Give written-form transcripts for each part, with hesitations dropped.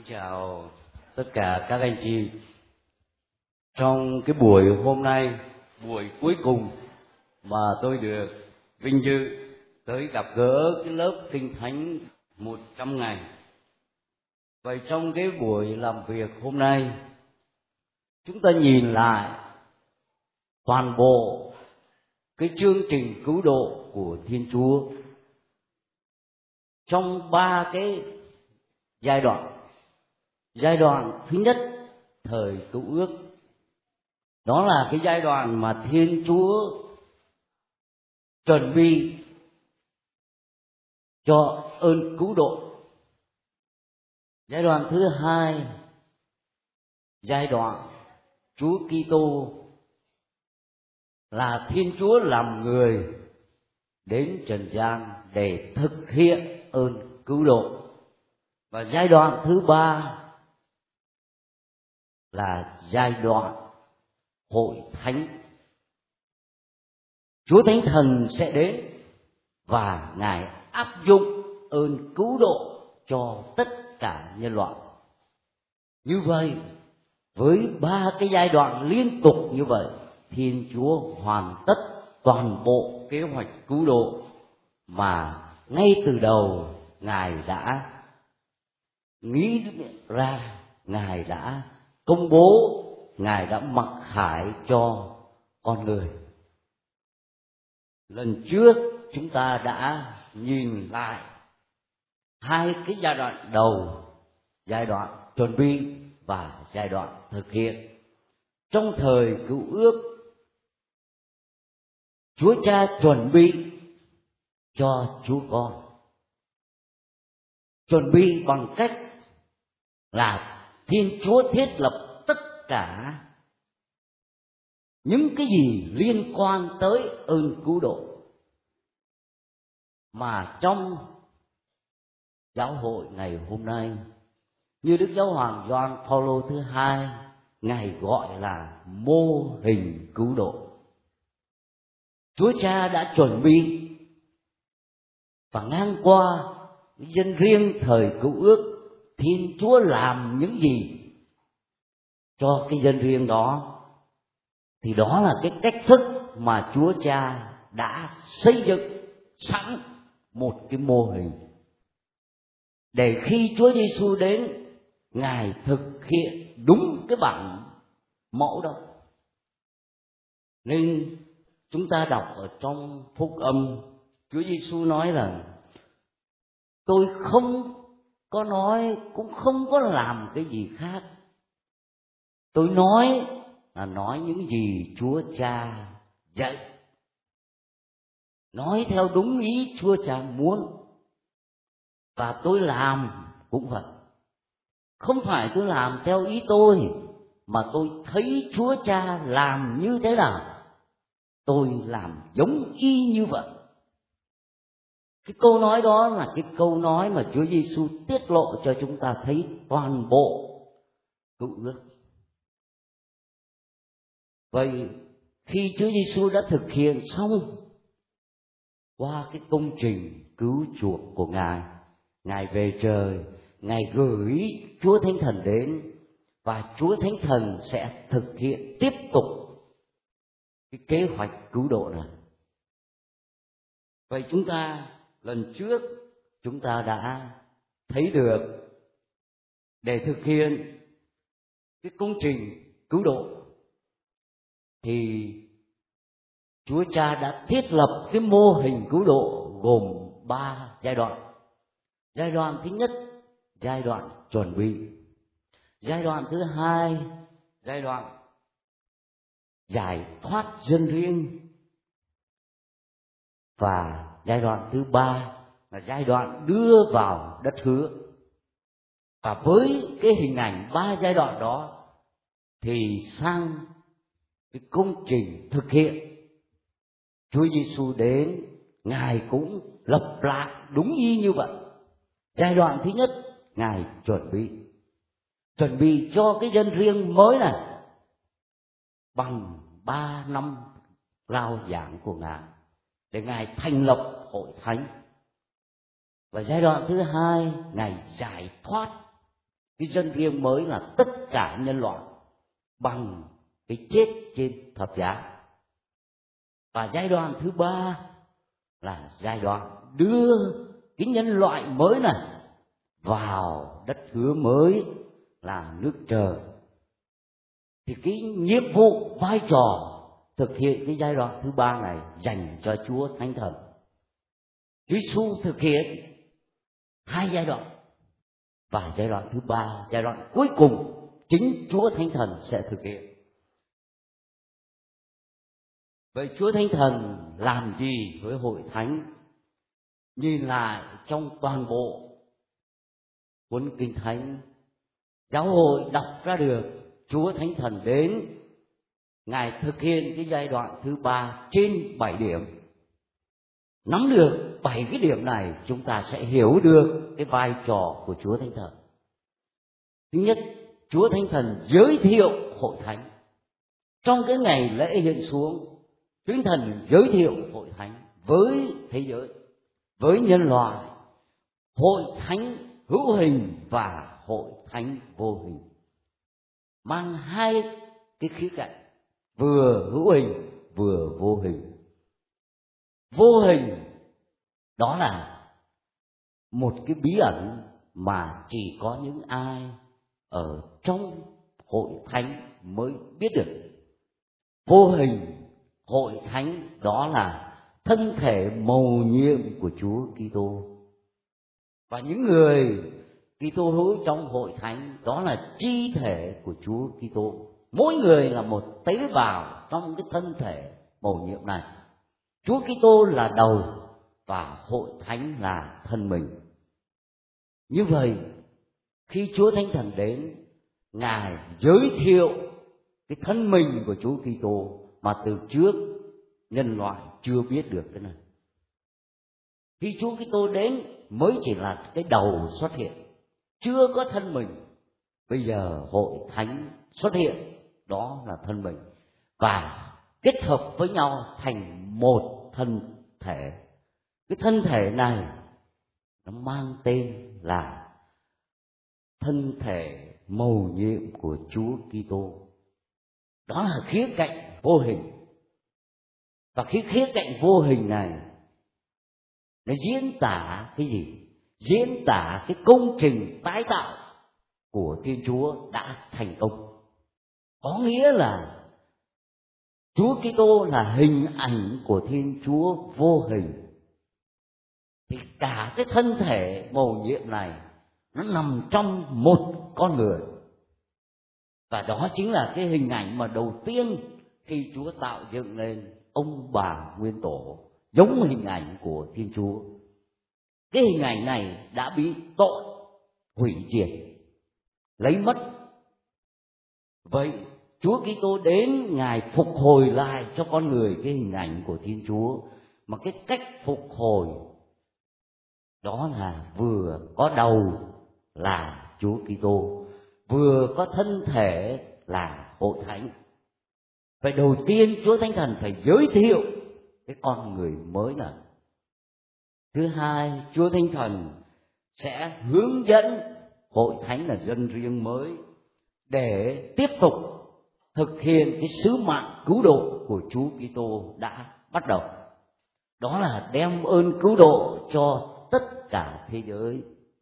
chào tất cả các anh chị. Trong cái buổi hôm nay, buổi cuối cùng mà tôi được vinh dự tới gặp gỡ cái lớp Kinh Thánh 100 ngày. Vậy trong cái buổi làm việc hôm nay, chúng ta nhìn lại toàn bộ cái chương trình cứu độ của Thiên Chúa trong 3 cái giai đoạn. Giai đoạn thứ nhất, thời Cựu Ước, đó là cái giai đoạn mà Thiên Chúa chuẩn bị cho ơn cứu độ. Giai đoạn thứ hai, giai đoạn Chúa Kitô là Thiên Chúa làm người đến trần gian để thực hiện ơn cứu độ. Và giai đoạn thứ ba là giai đoạn hội thánh. Chúa Thánh Thần sẽ đến và Ngài áp dụng ơn cứu độ cho tất cả nhân loại. Như vậy, với 3 cái giai đoạn liên tục như vậy, Thiên Chúa hoàn tất toàn bộ kế hoạch cứu độ mà ngay từ đầu Ngài đã nghĩ ra, Ngài đã công bố, Ngài đã mặc khải cho con người. Lần trước chúng ta đã nhìn lại 2 cái giai đoạn đầu, giai đoạn chuẩn bị và giai đoạn thực hiện. Trong thời Cựu Ước, Chúa Cha chuẩn bị cho Chúa Con. Chuẩn bị bằng cách là Thiên Chúa thiết lập tất cả những cái gì liên quan tới ơn cứu độ mà trong giáo hội ngày hôm nay, như Đức Giáo hoàng Gioan Phaolô thứ 2, Ngài gọi là mô hình cứu độ. Chúa Cha đã chuẩn bị và ngang qua dân riêng thời Cựu Ước, Thiên Chúa làm những gì cho cái dân riêng đó, thì đó là cái cách thức mà Chúa Cha đã xây dựng sẵn một cái mô hình để khi Chúa Giêsu đến, Ngài thực hiện đúng cái bản mẫu đó. Nên chúng ta đọc ở trong Phúc Âm, Chúa Giêsu nói là tôi không có nói, cũng không có làm cái gì khác. Tôi nói là nói những gì Chúa Cha dạy, nói theo đúng ý Chúa Cha muốn. Và tôi làm cũng vậy. Không phải tôi làm theo ý tôi, mà tôi thấy Chúa Cha làm như thế nào, tôi làm giống y như vậy. Cái câu nói đó là cái câu nói mà Chúa Giêsu tiết lộ cho chúng ta thấy toàn bộ Cựu Ước. Vậy khi Chúa Giêsu đã thực hiện xong qua cái công trình cứu chuộc của Ngài, Ngài về trời, Ngài gửi Chúa Thánh Thần đến, và Chúa Thánh Thần sẽ thực hiện tiếp tục cái kế hoạch cứu độ này. Vậy chúng ta lần trước chúng ta đã thấy được, để thực hiện cái công trình cứu độ thì Chúa Cha đã thiết lập cái mô hình cứu độ gồm 3 giai đoạn. Giai đoạn thứ nhất, giai đoạn chuẩn bị. Giai đoạn thứ hai, giai đoạn giải thoát dân riêng. Và giai đoạn thứ ba là giai đoạn đưa vào đất hứa. Và với cái hình ảnh 3 giai đoạn đó thì sang cái công trình thực hiện, Chúa Giêsu đến, Ngài cũng lập lại đúng y như vậy. Giai đoạn thứ nhất, Ngài chuẩn bị cho cái dân riêng mới này bằng 3 năm rao giảng của Ngài, để Ngài thành lập hội thánh. Và giai đoạn thứ hai, Ngài giải thoát Cái dân riêng mới là tất cả nhân loại bằng cái chết trên thập giá. Và giai đoạn thứ ba là giai đoạn đưa cái nhân loại mới này vào đất hứa mới là nước trời. Thì cái nhiệm vụ vai trò thực hiện cái giai đoạn thứ ba này dành cho Chúa Thánh Thần. Chúa Giêsu thực hiện 2 giai đoạn, và giai đoạn thứ ba, giai đoạn cuối cùng, chính Chúa Thánh Thần sẽ thực hiện. Vậy Chúa Thánh Thần làm gì với hội thánh? Nhìn lại trong toàn bộ cuốn Kinh Thánh, giáo hội đọc ra được Chúa Thánh Thần đến, Ngài thực hiện cái giai đoạn thứ ba trên 7 điểm. Nắm được 7 cái điểm này, chúng ta sẽ hiểu được cái vai trò của Chúa Thánh Thần. Thứ nhất, Chúa Thánh Thần giới thiệu hội thánh. Trong cái ngày lễ hiện xuống, Chúa Thánh Thần giới thiệu hội thánh với thế giới, với nhân loại, hội thánh hữu hình và hội thánh vô hình, mang 2 cái khía cạnh, vừa hữu hình vừa vô hình. Vô hình đó là một cái bí ẩn mà chỉ có những ai ở trong hội thánh mới biết được. Vô hình hội thánh đó là thân thể mầu nhiệm của Chúa Kitô. Và những người Kitô hữu trong hội thánh đó là chi thể của Chúa Kitô. Mỗi người là một tế bào trong cái thân thể mầu nhiệm này. Chúa Kitô là đầu và hội thánh là thân mình. Như vậy, khi Chúa Thánh Thần đến, Ngài giới thiệu cái thân mình của Chúa Kitô mà từ trước nhân loại chưa biết được cái này. Khi Chúa Kitô đến mới chỉ là cái đầu xuất hiện, chưa có thân mình. Bây giờ hội thánh xuất hiện, đó là thân mình, và kết hợp với nhau thành một thân thể. Cái thân thể này nó mang tên là thân thể mầu nhiệm của Chúa Kitô. Đó là khía cạnh vô hình. Và cái khía cạnh vô hình này nó diễn tả cái gì? Diễn tả cái công trình tái tạo của Thiên Chúa đã thành công. Có nghĩa là Chúa Kitô là hình ảnh của Thiên Chúa vô hình. Thì cả cái thân thể mầu nhiệm này nó nằm trong một con người. Và đó chính là cái hình ảnh mà đầu tiên khi Chúa tạo dựng lên ông bà nguyên tổ, giống hình ảnh của Thiên Chúa. Cái hình ảnh này đã bị tội hủy diệt, lấy mất. Vậy Chúa Kitô đến, Ngài phục hồi lại cho con người cái hình ảnh của Thiên Chúa. Mà cái cách phục hồi đó là vừa có đầu là Chúa Kitô, vừa có thân thể là hội thánh. Vậy đầu tiên Chúa Thánh Thần phải giới thiệu cái con người mới này. Thứ hai, Chúa Thánh Thần sẽ hướng dẫn hội thánh là dân riêng mới để tiếp tục thực hiện cái sứ mạng cứu độ của Chúa Kitô đã bắt đầu. Đó là đem ơn cứu độ cho tất cả thế giới.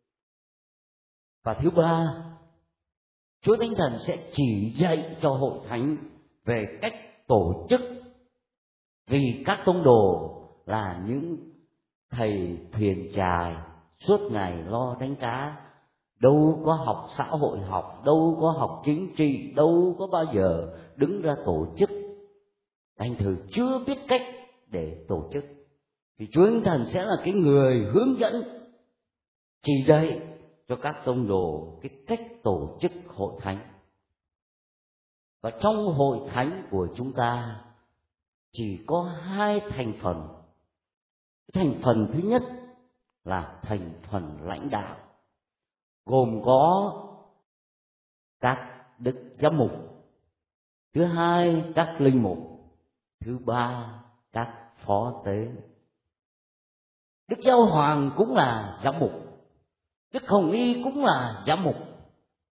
Và thứ ba, Chúa Thánh Thần sẽ chỉ dạy cho hội thánh về cách tổ chức. Vì các tông đồ là những thầy thuyền chài suốt ngày lo đánh cá, đâu có học xã hội học, đâu có học chính trị, đâu có bao giờ đứng ra tổ chức. Thành thử chưa biết cách để tổ chức. Thì Chúa Thánh Thần sẽ là cái người hướng dẫn, chỉ dạy cho các tông đồ cái cách tổ chức hội thánh. Và trong hội thánh của chúng ta chỉ có 2 thành phần. Thành phần thứ nhất là thành phần lãnh đạo, gồm có các đức giám mục. Thứ hai, các linh mục. Thứ ba, các phó tế. Đức Giáo Hoàng cũng là giám mục, Đức Hồng Y cũng là giám mục.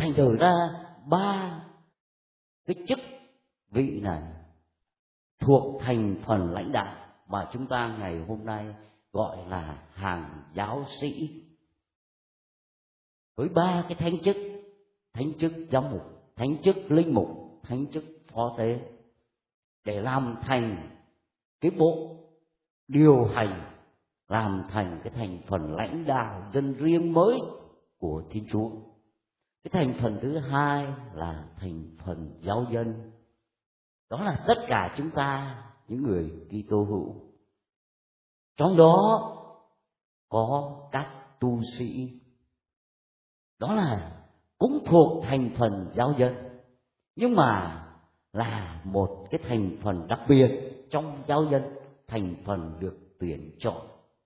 thành thử ra ba cái chức vị này thuộc thành phần lãnh đạo mà chúng ta ngày hôm nay gọi là hàng giáo sĩ. Với ba cái thánh chức giám mục, thánh chức linh mục, thánh chức phó tế, để làm thành cái bộ điều hành, làm thành cái thành phần lãnh đạo dân riêng mới của Thiên Chúa. Cái thành phần thứ hai là thành phần giáo dân. Đó là tất cả chúng ta, những người Kitô hữu. Trong đó có các tu sĩ. Đó là cũng thuộc thành phần giáo dân, nhưng mà là một cái thành phần đặc biệt trong giáo dân, thành phần được tuyển chọn.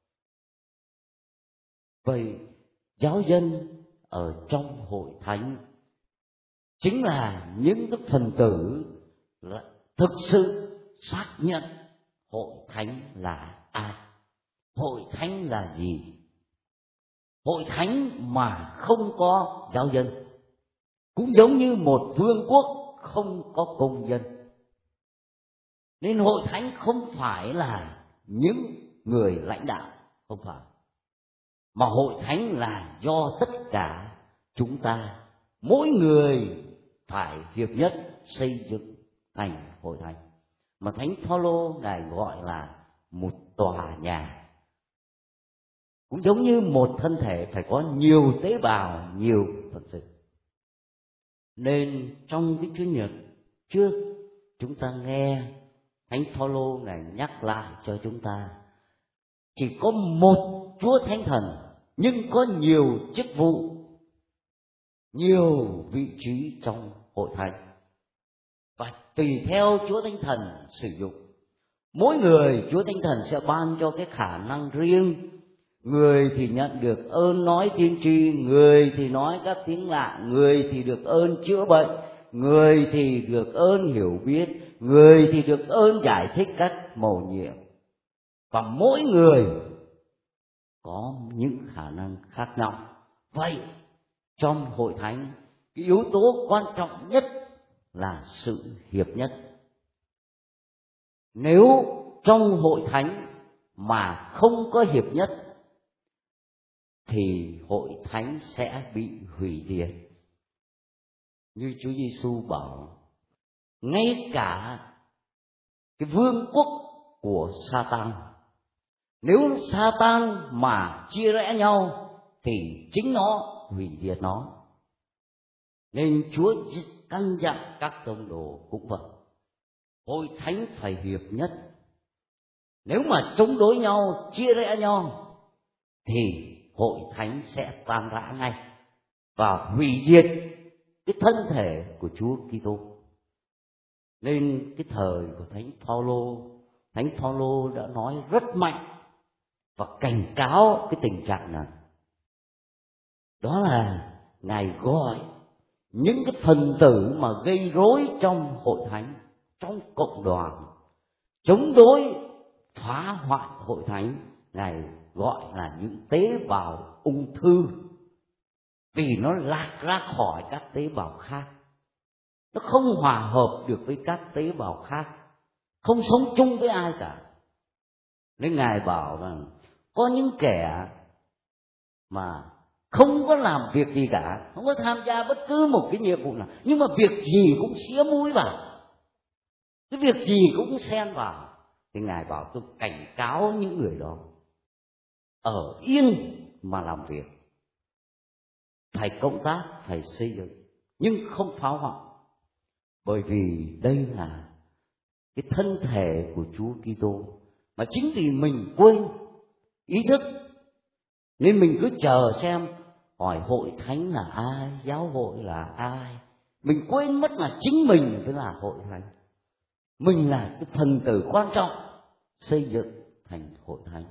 Vậy giáo dân ở trong hội thánh chính là những cái phần tử thực sự xác nhận hội thánh là ai. Hội thánh là gì? Hội thánh mà không có giáo dân cũng giống như một vương quốc không có công dân. Nên hội thánh không phải là những người lãnh đạo, không phải, mà hội thánh là do tất cả chúng ta, mỗi người phải hiệp nhất xây dựng thành hội thánh, mà Thánh Phaolô ngài gọi là một tòa nhà. Cũng giống như một thân thể phải có nhiều tế bào, nhiều phần sự. Nên trong cái Chủ nhật trước chúng ta nghe Thánh Phaolô ngài nhắc lại cho chúng ta, chỉ có một Chúa Thánh Thần nhưng có nhiều chức vụ, nhiều vị trí trong hội thánh, và tùy theo Chúa Thánh Thần sử dụng. Mỗi người Chúa Thánh Thần sẽ ban cho cái khả năng riêng. Người thì nhận được ơn nói tiên tri, người thì nói các tiếng lạ, người thì được ơn chữa bệnh, người thì được ơn hiểu biết, người thì được ơn giải thích các mầu nhiệm. Và mỗi người có những khả năng khác nhau. Vậy trong hội thánh, cái yếu tố quan trọng nhất là sự hiệp nhất. Nếu trong hội thánh mà không có hiệp nhất thì hội thánh sẽ bị hủy diệt. Như Chúa Giêsu bảo, ngay cả cái vương quốc của Sa-tan, nếu Sa-tan mà chia rẽ nhau thì chính nó hủy diệt nó. Nên Chúa căn dặn các tông đồ cũng vậy, hội thánh phải hiệp nhất. Nếu mà chống đối nhau, chia rẽ nhau thì hội thánh sẽ tan rã ngay và hủy diệt cái thân thể của Chúa Kitô. Nên cái thời của Thánh Phaolô đã nói rất mạnh và cảnh cáo cái tình trạng này. Đó là ngài gọi những cái phần tử mà gây rối trong hội thánh, trong cộng đoàn, chống đối, phá hoại hội thánh, ngài gọi là những tế bào ung thư, vì nó lạc ra khỏi các tế bào khác, nó không hòa hợp được với các tế bào khác, không sống chung với ai cả. Nên ngài bảo rằng có những kẻ mà không có làm việc gì cả, không có tham gia bất cứ một cái nhiệm vụ nào, nhưng mà việc gì cũng xía mũi vào, cái việc gì cũng xen vào, thì ngài bảo tôi cảnh cáo những người đó ở yên mà làm việc, phải công tác, phải xây dựng, nhưng không phá hoại. Bởi vì đây là cái thân thể của Chúa Kitô, mà chính vì mình quên ý thức nên mình cứ chờ xem hỏi hội thánh là ai, giáo hội là ai. Mình quên mất là chính mình mới là hội thánh, mình là cái phần tử quan trọng xây dựng thành hội thánh.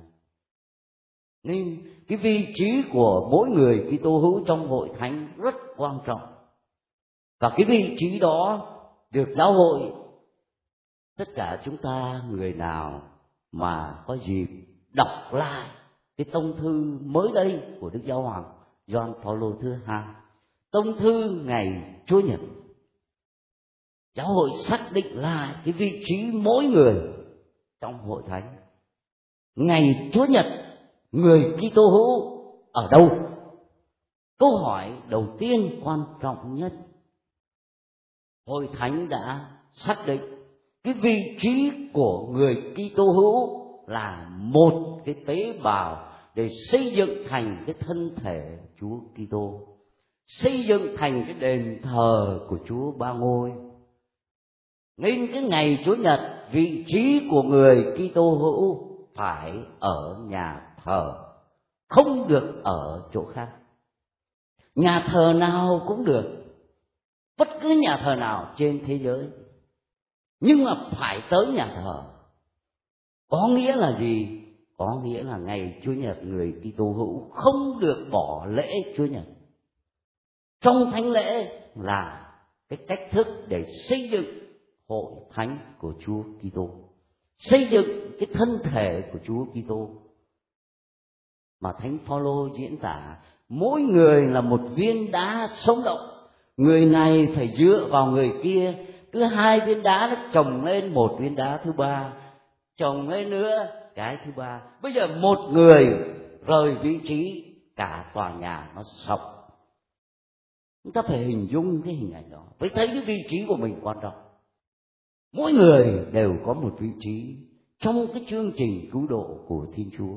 Nên cái vị trí của mỗi người Kitô hữu trong hội thánh rất quan trọng, và cái vị trí đó được giáo hội, tất cả chúng ta người nào mà có dịp đọc lại cái tông thư mới đây của Đức Giáo hoàng Gioan Phaolô thứ hai, tông thư ngày Chúa Nhật, giáo hội xác định lại cái vị trí mỗi người trong hội thánh. Ngày Chúa Nhật, người Kitô hữu ở đâu? Câu hỏi đầu tiên quan trọng nhất. Hội thánh đã xác định cái vị trí của người Kitô hữu là một cái tế bào để xây dựng thành cái thân thể Chúa Kitô, xây dựng thành cái đền thờ của Chúa Ba Ngôi. Nên cái ngày Chúa Nhật, vị trí của người Kitô hữu phải ở nhà thờ, không được ở chỗ khác. Nhà thờ nào cũng được, bất cứ nhà thờ nào trên thế giới, nhưng mà phải tới nhà thờ. Có nghĩa là gì? Có nghĩa là ngày Chúa Nhật, người Kitô hữu không được bỏ lễ Chúa Nhật. Trong thánh lễ là cái cách thức để xây dựng hội thánh của Chúa Kitô, xây dựng cái thân thể của Chúa Kitô. Mà Thánh Phaolô diễn tả mỗi người là một viên đá sống động, người này phải dựa vào người kia, cứ hai viên đá nó chồng lên một viên đá thứ ba, chồng lên nữa cái thứ ba. Bây giờ một người rời vị trí, cả tòa nhà nó sập. Chúng ta phải hình dung cái hình ảnh đó, phải thấy cái vị trí của mình quan trọng. Mỗi người đều có một vị trí trong cái chương trình cứu độ của Thiên Chúa.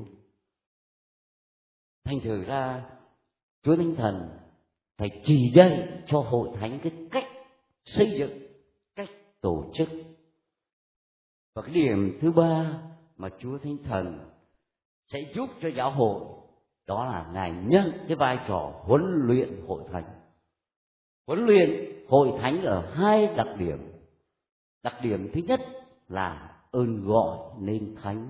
Thành thử ra Chúa Thánh Thần phải chỉ dạy cho hội thánh cái cách xây dựng, cách tổ chức. Và cái điểm thứ ba mà Chúa Thánh Thần sẽ giúp cho giáo hội, đó là Ngài nhận cái vai trò huấn luyện hội thánh. Huấn luyện hội thánh ở hai đặc điểm. Đặc điểm thứ nhất là ơn gọi nên thánh.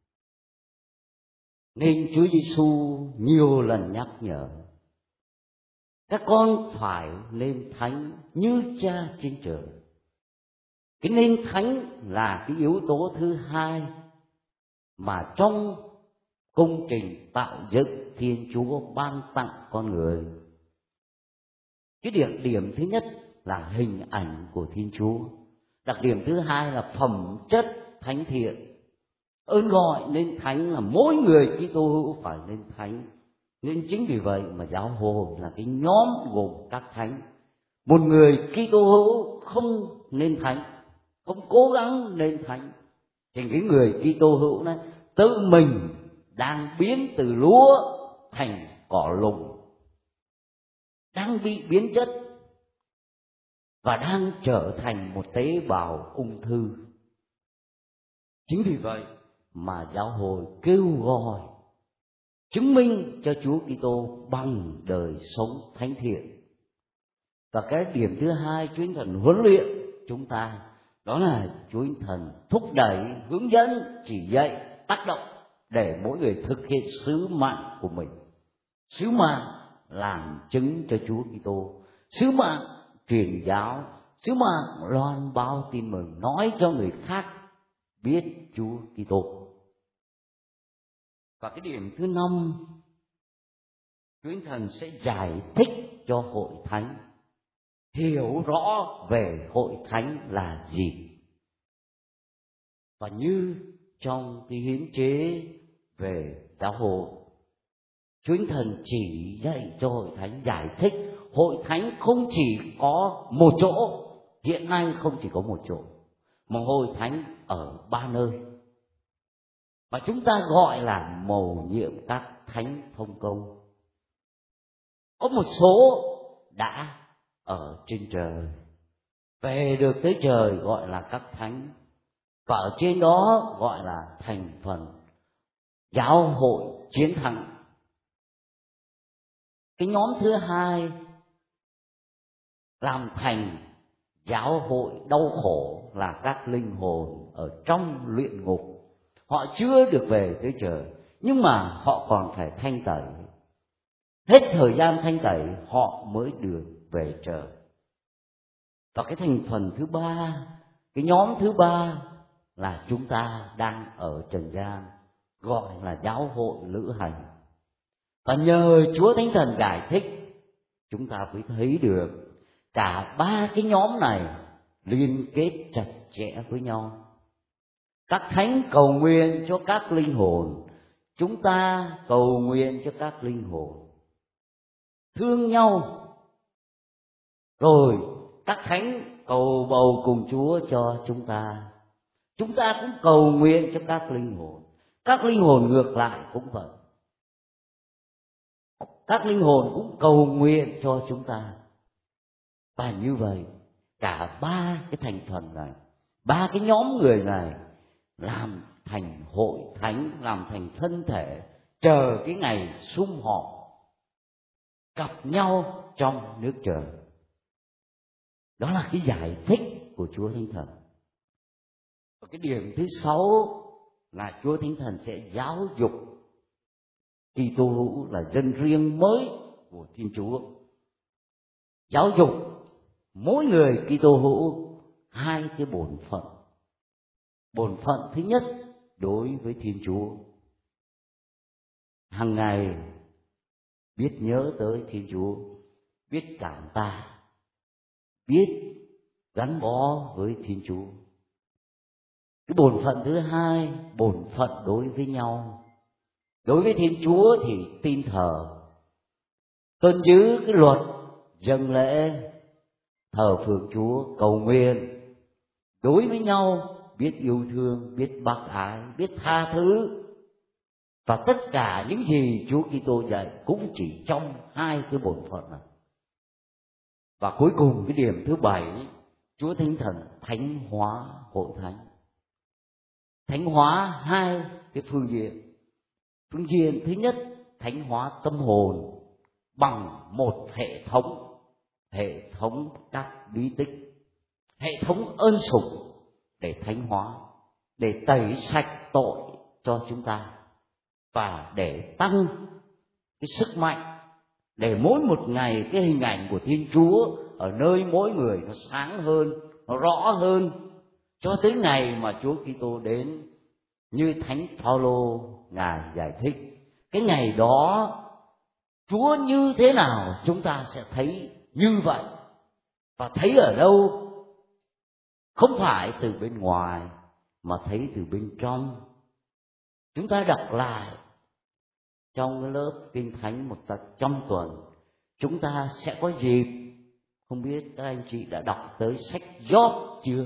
Nên Chúa Giêsu nhiều lần nhắc nhở các con phải nên thánh như Cha trên trời. Cái nên thánh là cái yếu tố thứ hai mà trong công trình tạo dựng Thiên Chúa ban tặng con người. Cái đặc điểm thứ nhất là hình ảnh của Thiên Chúa. Đặc điểm thứ hai là phẩm chất thánh thiện. Ơn gọi nên thánh là mỗi người Kitô hữu phải nên thánh. Nên chính vì vậy mà giáo hội là cái nhóm gồm các thánh. Một người Kitô hữu không nên thánh, không cố gắng nên thánh, thì cái người Kitô hữu này tự mình đang biến từ lúa thành cỏ lùng, đang bị biến chất và đang trở thành một tế bào ung thư. Chính vì vậy mà giáo hội kêu gọi chứng minh cho Chúa Kitô bằng đời sống thánh thiện. Và cái điểm thứ hai Chúa Thánh Thần huấn luyện chúng ta, đó là Chúa Thánh Thần thúc đẩy, hướng dẫn, chỉ dạy, tác động để mỗi người thực hiện sứ mạng của mình. Sứ mạng làm chứng cho Chúa Kitô, sứ mạng truyền giáo, sứ mạng loan báo tin mừng, nói cho người khác biết Chúa Kitô. Và cái điểm thứ năm, Chúa Thánh Thần sẽ giải thích cho hội thánh hiểu rõ về hội thánh là gì. Và như trong cái hiến chế về giáo hội, Chúa Thánh Thần chỉ dạy cho hội thánh, giải thích hội thánh không chỉ có một chỗ, hiện nay không chỉ có một chỗ, mà hội thánh ở ba nơi. Và chúng ta gọi là mầu nhiệm các thánh thông công. Có một số đã ở trên trời, về được tới trời gọi là các thánh, và ở trên đó gọi là thành phần giáo hội chiến thắng. Cái nhóm thứ hai làm thành giáo hội đau khổ là các linh hồn ở trong luyện ngục. Họ chưa được về tới trời, nhưng mà họ còn phải thanh tẩy. Hết thời gian thanh tẩy họ mới được về trời. Và cái thành phần thứ ba, cái nhóm thứ ba là chúng ta đang ở trần gian, gọi là giáo hội lữ hành. Và nhờ Chúa Thánh Thần giải thích, chúng ta mới thấy được cả ba cái nhóm này liên kết chặt chẽ với nhau. Các thánh cầu nguyện cho các linh hồn, chúng ta cầu nguyện cho các linh hồn, thương nhau. Rồi các thánh cầu bầu cùng Chúa cho chúng ta cũng cầu nguyện cho các linh hồn. Các linh hồn ngược lại cũng vậy, các linh hồn cũng cầu nguyện cho chúng ta. Và như vậy cả ba cái thành phần này, ba cái nhóm người này làm thành hội thánh, làm thành thân thể, chờ cái ngày sum họp gặp nhau trong nước trời. Đó là cái giải thích của Chúa Thánh Thần. Và cái điểm thứ 6 là Chúa Thánh Thần sẽ giáo dục Kitô hữu là dân riêng mới của Thiên Chúa. Giáo dục mỗi người Kitô hữu hai cái bổn phận. Bổn phận thứ nhất đối với Thiên Chúa, hàng ngày biết nhớ tới Thiên Chúa, biết cảm tạ, biết gắn bó với Thiên Chúa. Cái bổn phận thứ hai, bổn phận đối với nhau. Đối với Thiên Chúa thì tin thờ, tuân giữ cái luật, dâng lễ, thờ phượng Chúa, cầu nguyện. Đối với nhau biết yêu thương, biết bác ái, biết tha thứ. Và tất cả những gì Chúa Kitô dạy cũng chỉ trong hai cái bổn phận này. Và cuối cùng cái điểm thứ 7, Chúa Thánh Thần thánh hóa hội thánh. Thánh hóa hai cái phương diện. Phương diện thứ nhất, thánh hóa tâm hồn bằng một hệ thống các bí tích, hệ thống ơn sủng để thánh hóa, để tẩy sạch tội cho chúng ta, và để tăng cái sức mạnh, để mỗi một ngày cái hình ảnh của Thiên Chúa ở nơi mỗi người nó sáng hơn, nó rõ hơn, cho tới ngày mà Chúa Kitô đến. Như Thánh Phaolô ngài giải thích, cái ngày đó Chúa như thế nào chúng ta sẽ thấy như vậy. Và thấy ở đâu? Không phải từ bên ngoài mà thấy từ bên trong. Chúng ta đọc lại trong cái lớp Kinh Thánh trong tuần, chúng ta sẽ có dịp, không biết các anh chị đã đọc tới sách Gióp chưa?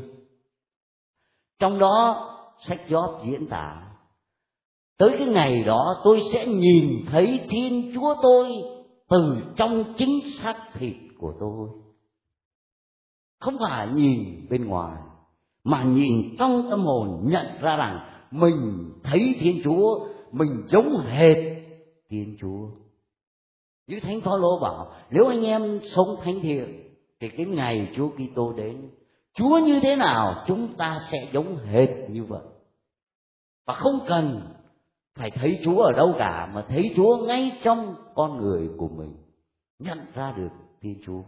Trong đó sách Gióp diễn tả tới cái ngày đó tôi sẽ nhìn thấy Thiên Chúa tôi từ trong chính xác thịt của tôi. Không phải nhìn bên ngoài, mà nhìn trong tâm hồn, nhận ra rằng mình thấy Thiên Chúa, mình giống hệt Thiên Chúa. Như Thánh Phaolô bảo, nếu anh em sống thánh thiện thì cái ngày Chúa Kitô đến, Chúa như thế nào chúng ta sẽ giống hệt như vậy. Và không cần phải thấy Chúa ở đâu cả, mà thấy Chúa ngay trong con người của mình, nhận ra được Thiên Chúa.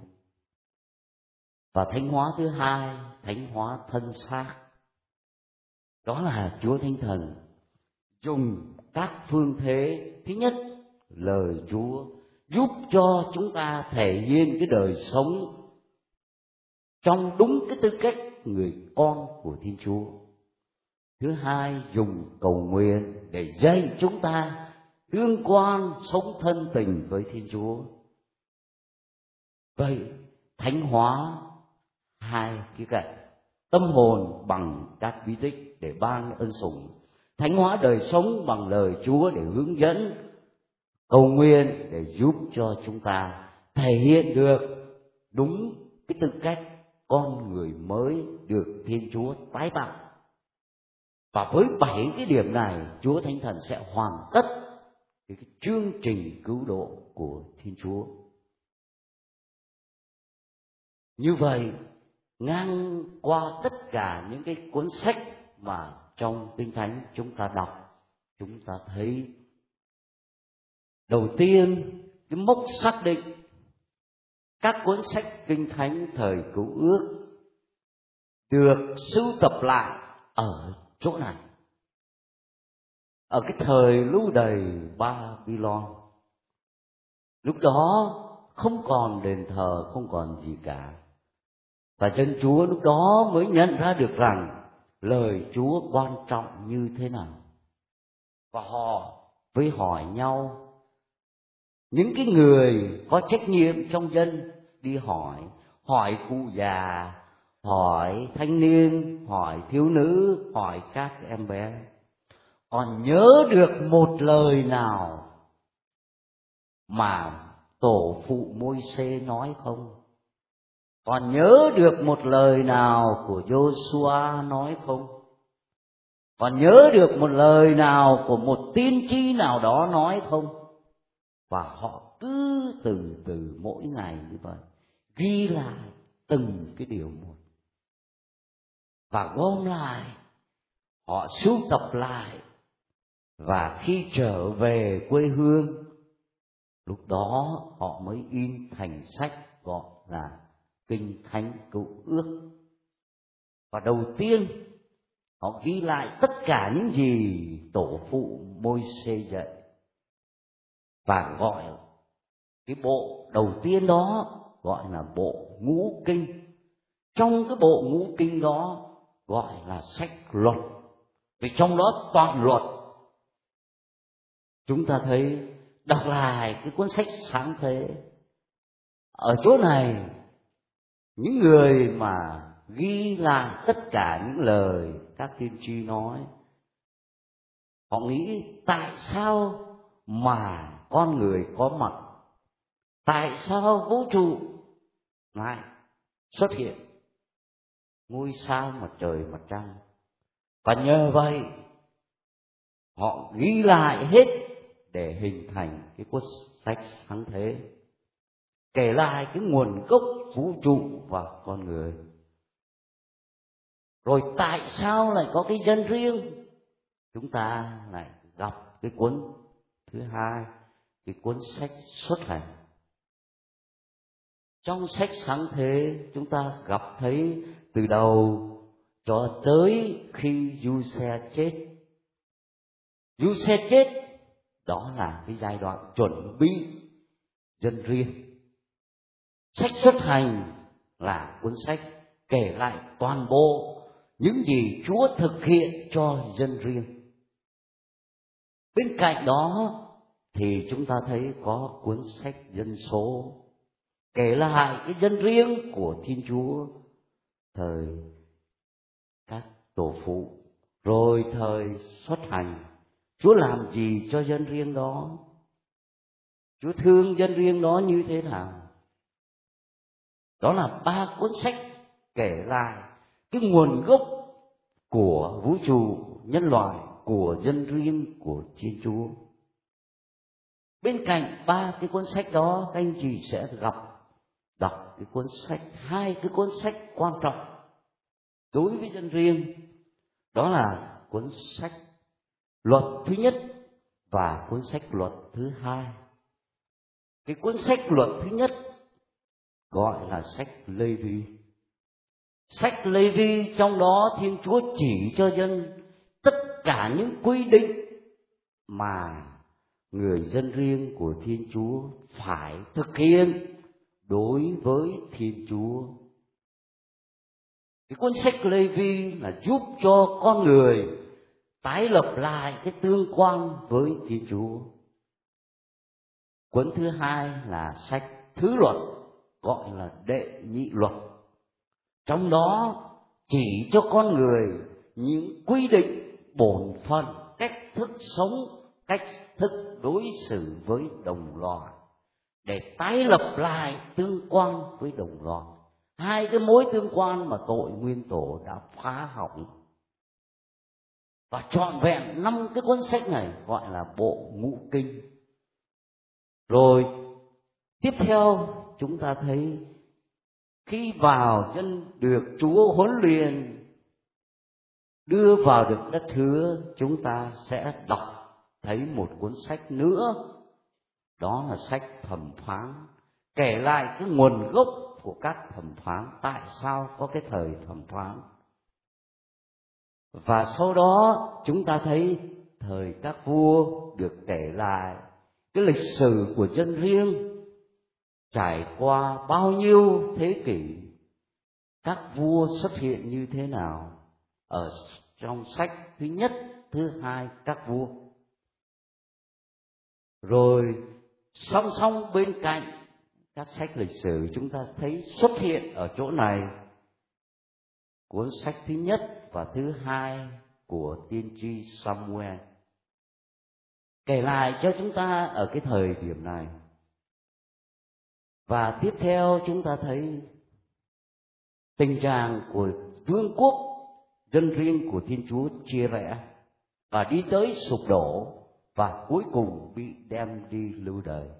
Và thánh hóa thứ hai, thánh hóa thân xác. Đó là Chúa Thánh Thần dùng các phương thế. Thứ nhất, lời Chúa giúp cho chúng ta thể hiện cái đời sống trong đúng cái tư cách người con của Thiên Chúa. Thứ hai, dùng cầu nguyện để dạy chúng ta tương quan, sống thân tình với Thiên Chúa. Vậy thánh hóa hai khía cạnh: tâm hồn bằng các bí tích để ban ân sủng, thánh hóa đời sống bằng lời Chúa để hướng dẫn, cầu nguyện để giúp cho chúng ta thể hiện được đúng cái tư cách con người mới được Thiên Chúa tái tạo. Và với 7 cái điểm này, Chúa Thánh Thần sẽ hoàn tất cái chương trình cứu độ của Thiên Chúa. Như vậy, ngang qua tất cả những cái cuốn sách mà trong Kinh Thánh chúng ta đọc, chúng ta thấy đầu tiên cái mốc xác định các cuốn sách Kinh Thánh thời Cựu Ước được sưu tập lại ở chỗ này, ở cái thời lưu đày Babylon. Lúc đó không còn đền thờ, không còn gì cả. Và dân Chúa lúc đó mới nhận ra được rằng lời Chúa quan trọng như thế nào. Và họ mới hỏi nhau, những cái người có trách nhiệm trong dân đi hỏi cụ già, hỏi thanh niên, hỏi thiếu nữ, hỏi các em bé, còn nhớ được một lời nào mà tổ phụ Môi-se nói không? Còn nhớ được một lời nào của Giô-xua nói không? Còn nhớ được một lời nào của một tiên tri nào đó nói không? Và họ cứ từ từ mỗi ngày như vậy ghi lại từng cái điều một, và gom lại, họ sưu tập lại, và khi trở về quê hương, lúc đó họ mới in thành sách gọi là Kinh Thánh Cựu Ước. Và đầu tiên họ ghi lại tất cả những gì tổ phụ Môi-se dạy, và gọi cái bộ đầu tiên đó gọi là bộ Ngũ Kinh. Trong cái bộ Ngũ Kinh đó gọi là sách luật, vì trong đó toàn luật. Chúng ta thấy đọc lại cái cuốn sách Sáng Thế, ở chỗ này những người mà ghi lại tất cả những lời các tiên tri nói, họ nghĩ tại sao mà con người có mặt, tại sao vũ trụ lại xuất hiện ngôi sao, mặt trời, mặt trăng. Và nhờ vậy họ ghi lại hết để hình thành cái cuốn sách Sáng Thế, kể lại cái nguồn gốc vũ trụ và con người. Rồi tại sao lại có cái dân riêng? Chúng ta lại gặp cái cuốn thứ hai, cái cuốn sách Xuất Hành. Trong sách Sáng Thế chúng ta gặp thấy từ đầu cho tới khi Giuse chết. Giuse chết, đó là cái giai đoạn chuẩn bị dân riêng. Sách Xuất Hành là cuốn sách kể lại toàn bộ những gì Chúa thực hiện cho dân riêng. Bên cạnh đó thì chúng ta thấy có cuốn sách Dân Số, kể lại cái dân riêng của Thiên Chúa thời các tổ phụ, rồi thời Xuất Hành, Chúa làm gì cho dân riêng đó, Chúa thương dân riêng đó như thế nào. Đó là 3 cuốn sách kể lại cái nguồn gốc của vũ trụ, nhân loại, của dân riêng của Thiên Chúa. Bên cạnh 3 cái cuốn sách đó, các anh chị sẽ đọc cái cuốn sách, 2 cái cuốn sách quan trọng đối với dân riêng. Đó là cuốn sách Luật thứ nhất và cuốn sách Luật thứ hai. Cái cuốn sách Luật thứ nhất gọi là sách Lê-vi. Sách Lê-vi trong đó Thiên Chúa chỉ cho dân tất cả những quy định mà người dân riêng của Thiên Chúa phải thực hiện đối với Thiên Chúa. Cái cuốn sách Lê-vi là giúp cho con người tái lập lại cái tương quan với Thiên Chúa. Cuốn thứ hai là sách Thứ Luật, gọi là Đệ Nhị Luật. Trong đó chỉ cho con người những quy định bổn phận, cách thức sống, cách thức đối xử với đồng loài, để tái lập lại tương quan với đồng loài. 2 cái mối tương quan mà tội nguyên tổ đã phá hỏng. Và trọn vẹn 5 cái cuốn sách này gọi là bộ Ngũ Kinh. Rồi tiếp theo chúng ta thấy khi vào dân được Chúa huấn luyện, đưa vào được đất hứa, chúng ta sẽ đọc thấy một cuốn sách nữa, đó là sách Thẩm Phán, kể lại cái nguồn gốc của các thẩm phán, tại sao có cái thời thẩm phán. Và sau đó chúng ta thấy thời các vua được kể lại cái lịch sử của dân riêng, trải qua bao nhiêu thế kỷ, các vua xuất hiện như thế nào ở trong sách thứ nhất, thứ hai các vua. Rồi song song bên cạnh các sách lịch sử, chúng ta thấy xuất hiện ở chỗ này cuốn sách thứ nhất và thứ hai của tiên tri Samuel, kể lại cho chúng ta ở cái thời điểm này. Và tiếp theo chúng ta thấy tình trạng của vương quốc dân riêng của Thiên Chúa chia rẽ và đi tới sụp đổ, và cuối cùng bị đem đi lưu đày.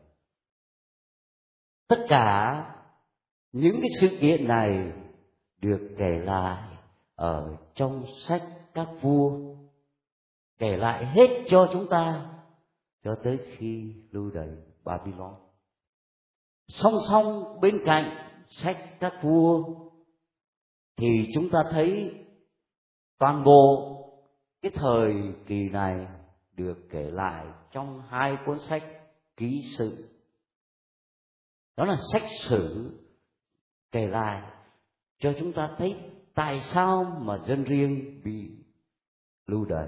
Tất cả những cái sự kiện này được kể lại ở trong sách các vua, kể lại hết cho chúng ta cho tới khi lưu đày Babylon. Song song bên cạnh sách các vua thì chúng ta thấy toàn bộ cái thời kỳ này được kể lại trong hai cuốn sách ký sự. Đó là sách sử kể lại cho chúng ta thấy tại sao mà dân riêng bị lưu đày.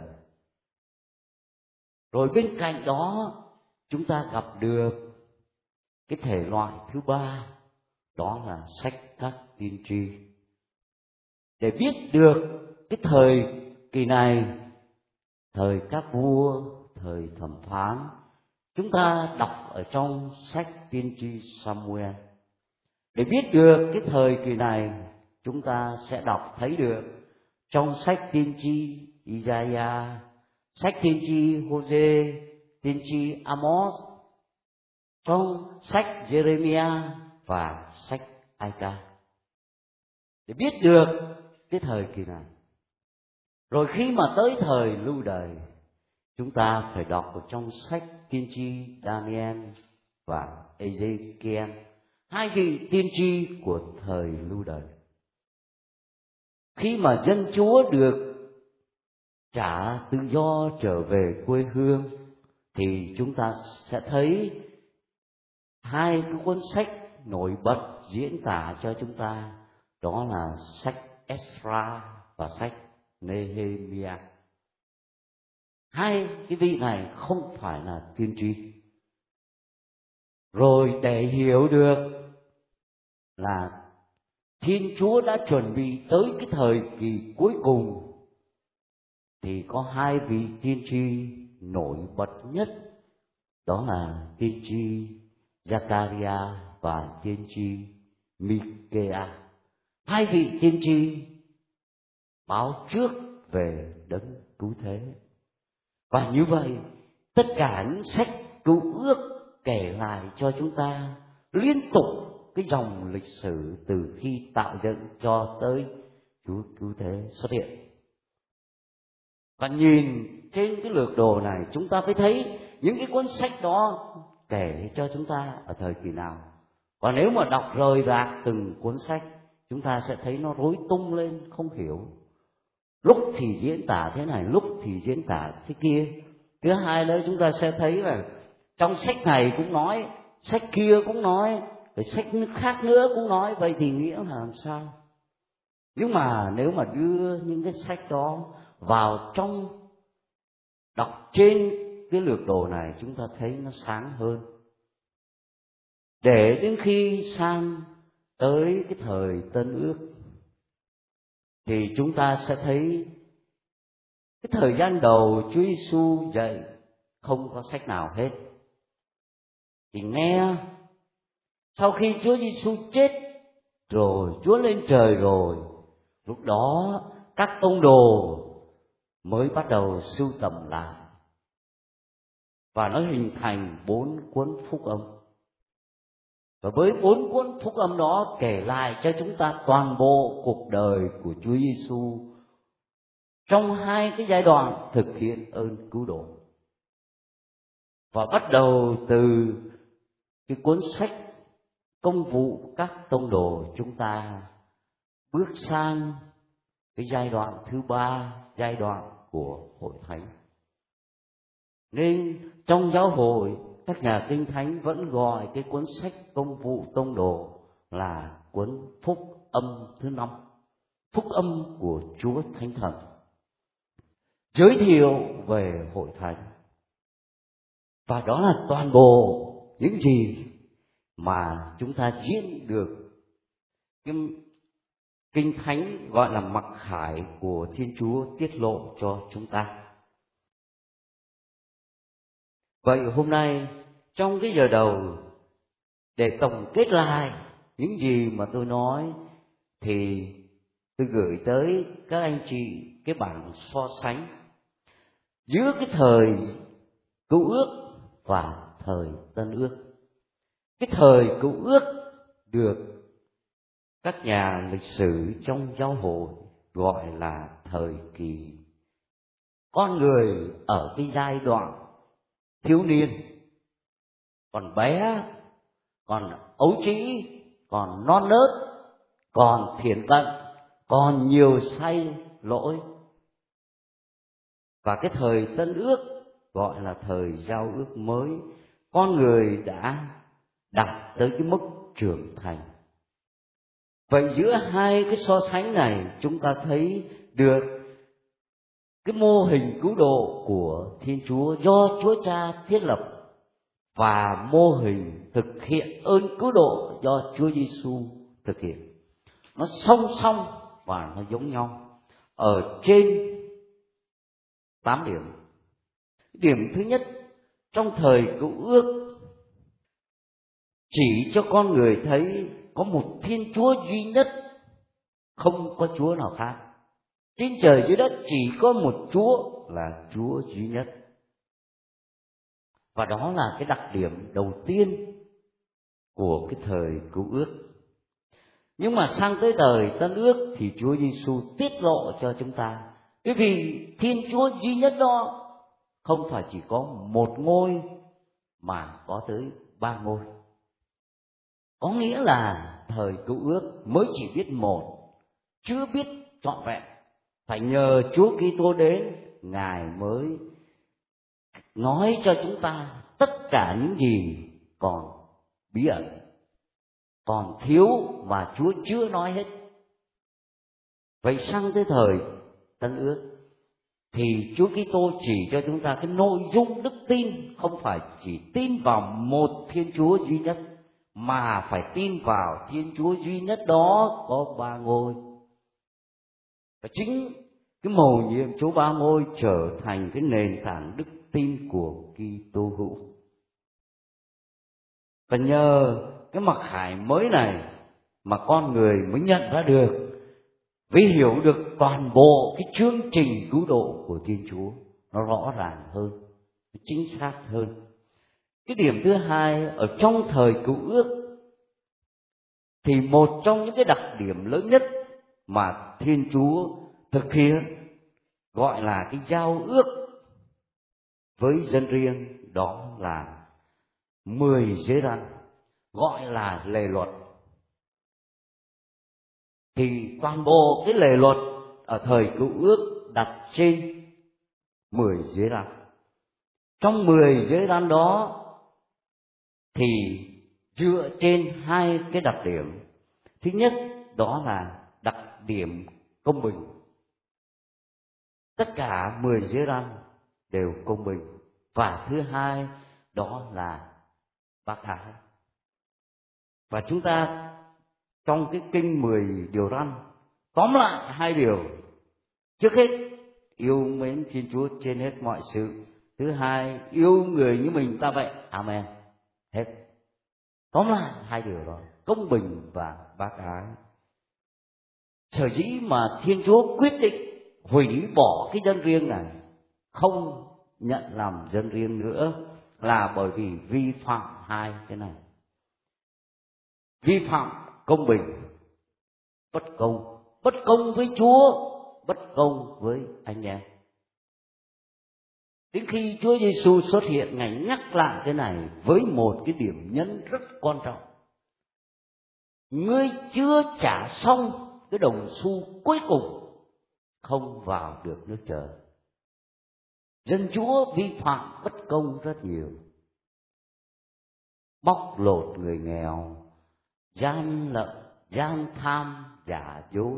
Rồi bên cạnh đó chúng ta gặp được cái thể loại thứ ba, đó là sách các tiên tri. Để biết được cái thời kỳ này, thời các vua, thời thẩm phán, chúng ta đọc ở trong sách tiên tri Samuel. Để biết được cái thời kỳ này, chúng ta sẽ đọc thấy được trong sách tiên tri Isaiah, sách tiên tri Hôse, tiên tri Amos, trong sách Jeremiah và sách Ai-ca. Để biết được cái thời kỳ này. Rồi khi mà tới thời lưu đày, chúng ta phải đọc ở trong sách tiên tri Daniel và Ezekiel, hai vị tiên tri của thời lưu đày. Khi mà dân Chúa được trả tự do trở về quê hương, thì chúng ta sẽ thấy hai cái cuốn sách nổi bật diễn tả cho chúng ta, đó là sách Ezra và sách Nehemiah. Hai cái vị này không phải là tiên tri. Rồi để hiểu được là Thiên Chúa đã chuẩn bị tới cái thời kỳ cuối cùng, thì có hai vị tiên tri nổi bật nhất, đó là tiên tri Zachariah và tiên tri Micaiah. Hai vị tiên tri báo trước về đấng cứu thế. Và như vậy, tất cả những sách Cựu Ước kể lại cho chúng ta liên tục cái dòng lịch sử từ khi tạo dựng cho tới Chúa cứu thế xuất hiện. Và nhìn trên cái lược đồ này, chúng ta phải thấy những cái cuốn sách đó kể cho chúng ta ở thời kỳ nào. Và nếu mà đọc rời rạc từng cuốn sách, chúng ta sẽ thấy nó rối tung lên, không hiểu. Lúc thì diễn tả thế này, lúc thì diễn tả thế kia. Thứ hai nữa, chúng ta sẽ thấy là trong sách này cũng nói, sách kia cũng nói, rồi sách khác nữa cũng nói. Vậy thì nghĩa là làm sao? Nhưng mà nếu mà đưa những cái sách đó vào trong đọc trên cái lược đồ này, chúng ta thấy nó sáng hơn. Để đến khi sang tới cái thời Tân Ước, thì chúng ta sẽ thấy cái thời gian đầu Chúa Giêsu dạy không có sách nào hết. Chỉ nghe sau khi Chúa Giêsu chết rồi, Chúa lên trời rồi, lúc đó các tông đồ mới bắt đầu sưu tầm lại, và nó hình thành 4 cuốn phúc âm. Và với 4 cuốn phúc âm đó kể lại cho chúng ta toàn bộ cuộc đời của Chúa Giêsu trong hai cái giai đoạn thực hiện ơn cứu độ. Và bắt đầu từ cái cuốn sách Công vụ các tông đồ, chúng ta bước sang cái giai đoạn thứ 3, giai đoạn của hội thánh. Nên trong giáo hội các nhà kinh thánh vẫn gọi cái cuốn sách Công vụ Tông Đồ là cuốn Phúc Âm thứ 5, Phúc Âm của Chúa Thánh Thần, giới thiệu về hội thánh. Và đó là toàn bộ những gì mà chúng ta diễn được cái Kinh Thánh gọi là mặc khải của Thiên Chúa tiết lộ cho chúng ta. Vậy hôm nay trong cái giờ đầu, để tổng kết lại những gì mà tôi nói, thì tôi gửi tới các anh chị cái bảng so sánh giữa cái thời Cựu Ước và thời Tân Ước. Cái thời Cựu Ước được các nhà lịch sử trong giáo hội gọi là thời kỳ con người ở cái giai đoạn thiếu niên, còn bé, còn ấu trĩ, còn non nớt, còn thiển cận, còn nhiều sai lỗi. Và cái thời Tân Ước gọi là thời giao ước mới, con người đã đạt tới cái mức trưởng thành. Vậy giữa hai cái so sánh này, chúng ta thấy được cái mô hình cứu độ của Thiên Chúa do Chúa Cha thiết lập và mô hình thực hiện ơn cứu độ do Chúa Giêsu thực hiện. Nó song song và nó giống nhau ở trên 8 điểm. Điểm thứ nhất, trong thời Cựu Ước chỉ cho con người thấy có một Thiên Chúa duy nhất, không có Chúa nào khác. Trên trời dưới đất chỉ có một Chúa là Chúa duy nhất. Và đó là cái đặc điểm đầu tiên của cái thời Cựu Ước. Nhưng mà sang tới thời Tân Ước thì Chúa Giêsu tiết lộ cho chúng ta cái vị Thiên Chúa duy nhất đó không phải chỉ có một ngôi mà có tới 3 ngôi. Có nghĩa là thời Cựu Ước mới chỉ biết một, chưa biết trọn vẹn. Phải nhờ Chúa Kitô đến, Ngài mới nói cho chúng ta tất cả những gì còn bí ẩn, còn thiếu mà Chúa chưa nói hết. Vậy sang tới thời Tân Ước thì Chúa Kitô chỉ cho chúng ta cái nội dung đức tin, không phải chỉ tin vào một Thiên Chúa duy nhất, mà phải tin vào Thiên Chúa duy nhất đó có 3 ngôi. Và chính cái mầu nhiệm Chúa 3 ngôi trở thành cái nền tảng đức tin của Kitô hữu. Và nhờ cái mặc khải mới này mà con người mới nhận ra được, mới hiểu được toàn bộ cái chương trình cứu độ của Thiên Chúa nó rõ ràng hơn, chính xác hơn. Cái điểm thứ hai, ở trong thời Cựu Ước thì một trong những cái đặc điểm lớn nhất mà Thiên Chúa thực hiện gọi là cái giao ước với dân riêng, đó là 10 giới răn, gọi là lề luật. Thì toàn bộ cái lề luật ở thời Cựu Ước đặt trên 10 giới răn. Trong 10 giới răn đó thì dựa trên hai cái đặc điểm. Thứ nhất đó là đặc điểm công bình. Tất cả 10 giới răn đều công bình. Và thứ hai đó là bác ái. Và chúng ta trong cái kinh 10 điều răn tóm lại hai điều. Trước hết, yêu mến Thiên Chúa trên hết mọi sự. Thứ hai, yêu người như mình ta vậy. Amen. Hết. Tóm lại hai điều đó, công bình và bác ái. Sở dĩ mà Thiên Chúa quyết định hủy bỏ cái dân riêng này, không nhận làm dân riêng nữa, là bởi vì vi phạm hai cái này. Vi phạm công bình, bất công. Bất công với Chúa, bất công với anh em. Đến khi Chúa Giêsu xuất hiện, Ngài nhắc lại cái này với một cái điểm nhấn rất quan trọng. Ngươi chưa trả xong cái đồng xu cuối cùng, không vào được nước trời. Dân Chúa vi phạm bất công rất nhiều. bóc lột người nghèo, gian lận, gian tham, giả dối,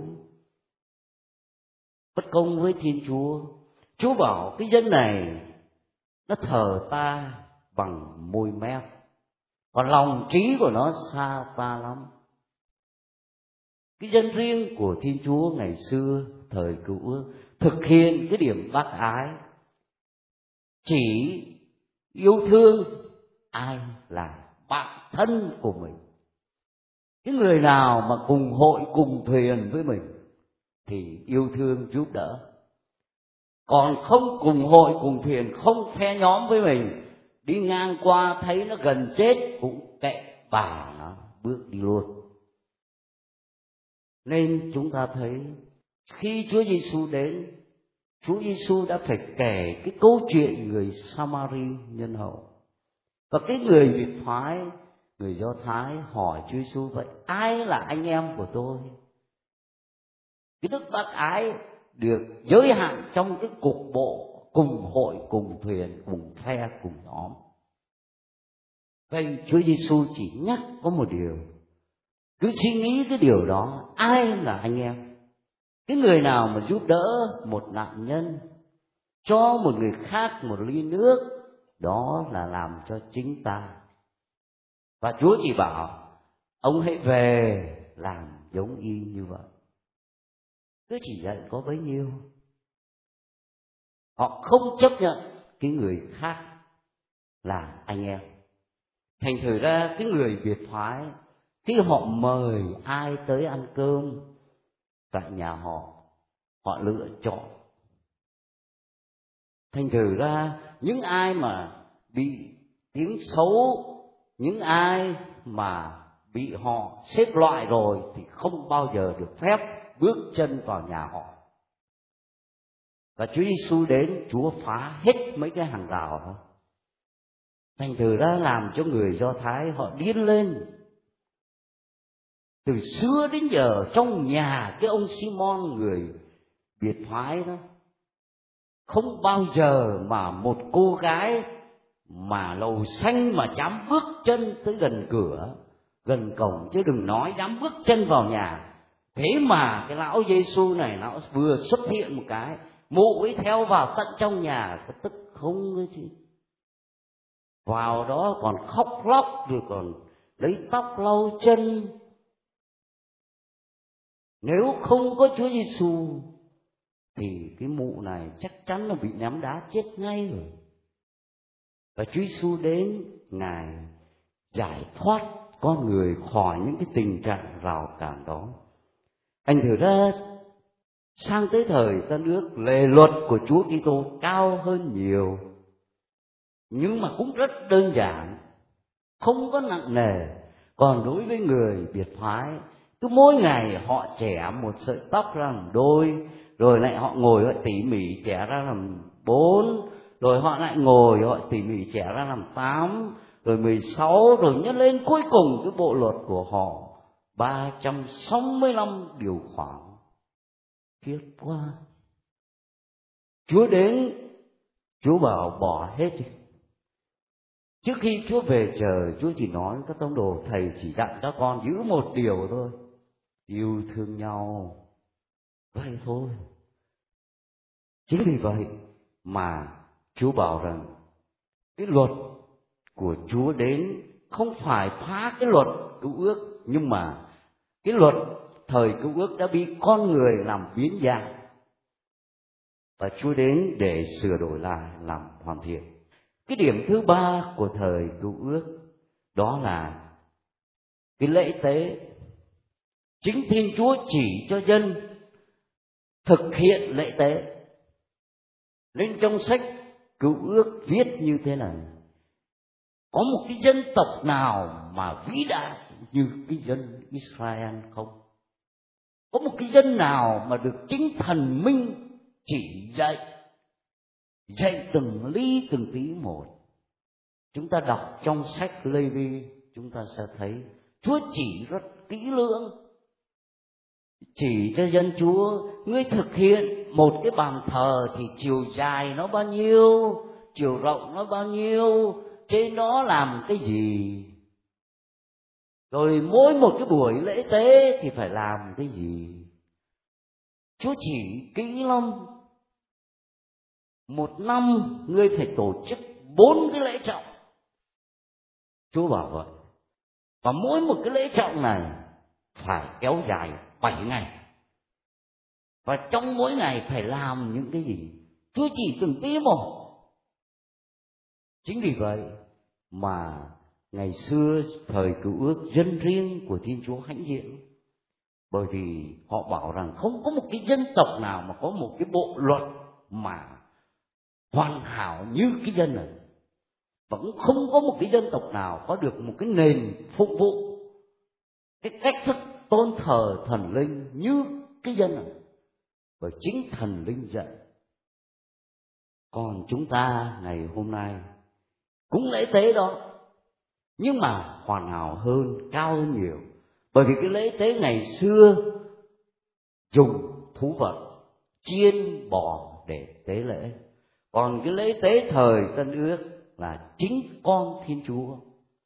bất công với Thiên Chúa. Chúa bảo cái dân này nó thờ ta bằng môi mép, còn lòng trí của nó xa ta lắm. Cái dân riêng của Thiên Chúa ngày xưa thời Cựu Ước thực hiện cái điểm bác ái, chỉ yêu thương ai là bạn thân của mình. Cái người nào mà cùng hội cùng thuyền với mình thì yêu thương giúp đỡ, còn không cùng hội cùng thuyền, không phe nhóm với mình, đi ngang qua thấy nó gần chết cũng kệ bà nó bước đi luôn. Nên chúng ta thấy khi Chúa Giêsu đến, Chúa Giêsu đã phải kể cái câu chuyện người Samari nhân hậu. Và cái người biệt phái, người Do Thái hỏi Chúa Giêsu: vậy ai là anh em của tôi? Cái đức bác ái được giới hạn trong cái cục bộ cùng hội cùng thuyền, cùng phe cùng nhóm. Vậy Chúa Giêsu chỉ nhắc có một điều, cứ suy nghĩ cái điều đó: ai là anh em? Cái người nào mà giúp đỡ một nạn nhân, cho một người khác một ly nước, đó là làm cho chính ta. Và Chúa chỉ bảo ông hãy về làm giống y như vậy. Cứ chỉ dạy có bấy nhiêu. Họ không chấp nhận cái người khác là anh em. Thành thử ra cái người biệt phái, khi họ mời ai tới ăn cơm tại nhà họ, họ lựa chọn. Thành thử ra những ai mà bị tiếng xấu, những ai mà bị họ xếp loại rồi thì không bao giờ được phép bước chân vào nhà họ. Và Chúa Giêsu đến, Chúa phá hết mấy cái hàng rào đó. Thành thử ra làm cho người Do Thái họ điên lên. Từ xưa đến giờ trong nhà cái ông Simon người biệt phái đó, không bao giờ mà một cô gái mà lầu xanh mà dám bước chân tới gần cửa, gần cổng, chứ đừng nói dám bước chân vào nhà. Thế mà cái lão Giêsu này, lão vừa xuất hiện một cái, mụ ấy theo vào tận trong nhà, có tức không ấy chứ. Vào đó còn khóc lóc, rồi còn lấy tóc lau chân. Nếu không có Chúa Giêsu thì cái mụ này chắc chắn là bị ném đá chết ngay rồi. Và Chúa Giêsu đến, Ngài giải thoát con người khỏi những cái tình trạng rào cản đó. Anh thử ra sang tới thời Tân Ước, lề luật của Chúa Kitô cao hơn nhiều, nhưng mà cũng rất đơn giản, không có nặng nề. Còn đối với người biệt phái, cứ mỗi ngày họ chẻ một sợi tóc ra làm đôi, rồi lại họ ngồi họ tỉ mỉ chẻ ra làm 4, rồi họ lại ngồi họ tỉ mỉ chẻ ra làm 8, rồi 16, rồi nhân lên cuối cùng cái bộ luật của họ 365 điều khoản. Khiếp quá. Chúa đến, Chúa bảo bỏ hết đi. Trước khi Chúa về trời, Chúa chỉ nói các tông đồ: thầy chỉ dặn các con giữ một điều thôi, yêu thương nhau. Vậy thôi. Chính vì vậy mà Chúa bảo rằng cái luật của Chúa đến không phải phá cái luật Cựu Ước, nhưng mà cái luật thời Cựu Ước đã bị con người làm biến dạng, và Chúa đến để sửa đổi lại, làm hoàn thiện. Cái điểm thứ ba của thời Cựu Ước đó là cái lễ tế. Chính Thiên Chúa chỉ cho dân thực hiện lễ tế. Nên trong sách Cựu Ước viết như thế này: có một cái dân tộc nào mà vĩ đại như cái dân Israel không? Có một cái dân nào mà được chính thần minh chỉ dạy từng ly từng tí một? Chúng ta đọc trong sách Lê-vi, chúng ta sẽ thấy Chúa chỉ rất kỹ lưỡng, chỉ cho dân Chúa: ngươi thực hiện một cái bàn thờ thì chiều dài nó bao nhiêu, chiều rộng nó bao nhiêu, trên đó làm cái gì. Rồi mỗi một cái buổi lễ tế thì phải làm cái gì? Chúa chỉ kỹ lắm. Một năm ngươi phải tổ chức 4 cái lễ trọng. Chúa bảo vậy. Và mỗi một cái lễ trọng này phải kéo dài 7 ngày. Và trong mỗi ngày phải làm những cái gì? Chúa chỉ từng tí một. Chính vì vậy mà ngày xưa thời Cựu Ước dân riêng của Thiên Chúa hãnh diện. Bởi vì họ bảo rằng không có một cái dân tộc nào mà có một cái bộ luật mà hoàn hảo như cái dân này. Và cũng không có một cái dân tộc nào có được một cái nền phục vụ, cái cách thức tôn thờ thần linh như cái dân này. Bởi chính thần linh dạy. Còn chúng ta ngày hôm nay cũng lễ tế đó, nhưng mà hoàn hảo hơn, cao hơn nhiều. Bởi vì cái lễ tế ngày xưa dùng thú vật, chiên bò để tế lễ. Còn cái lễ tế thời Tân Ước là chính con Thiên Chúa.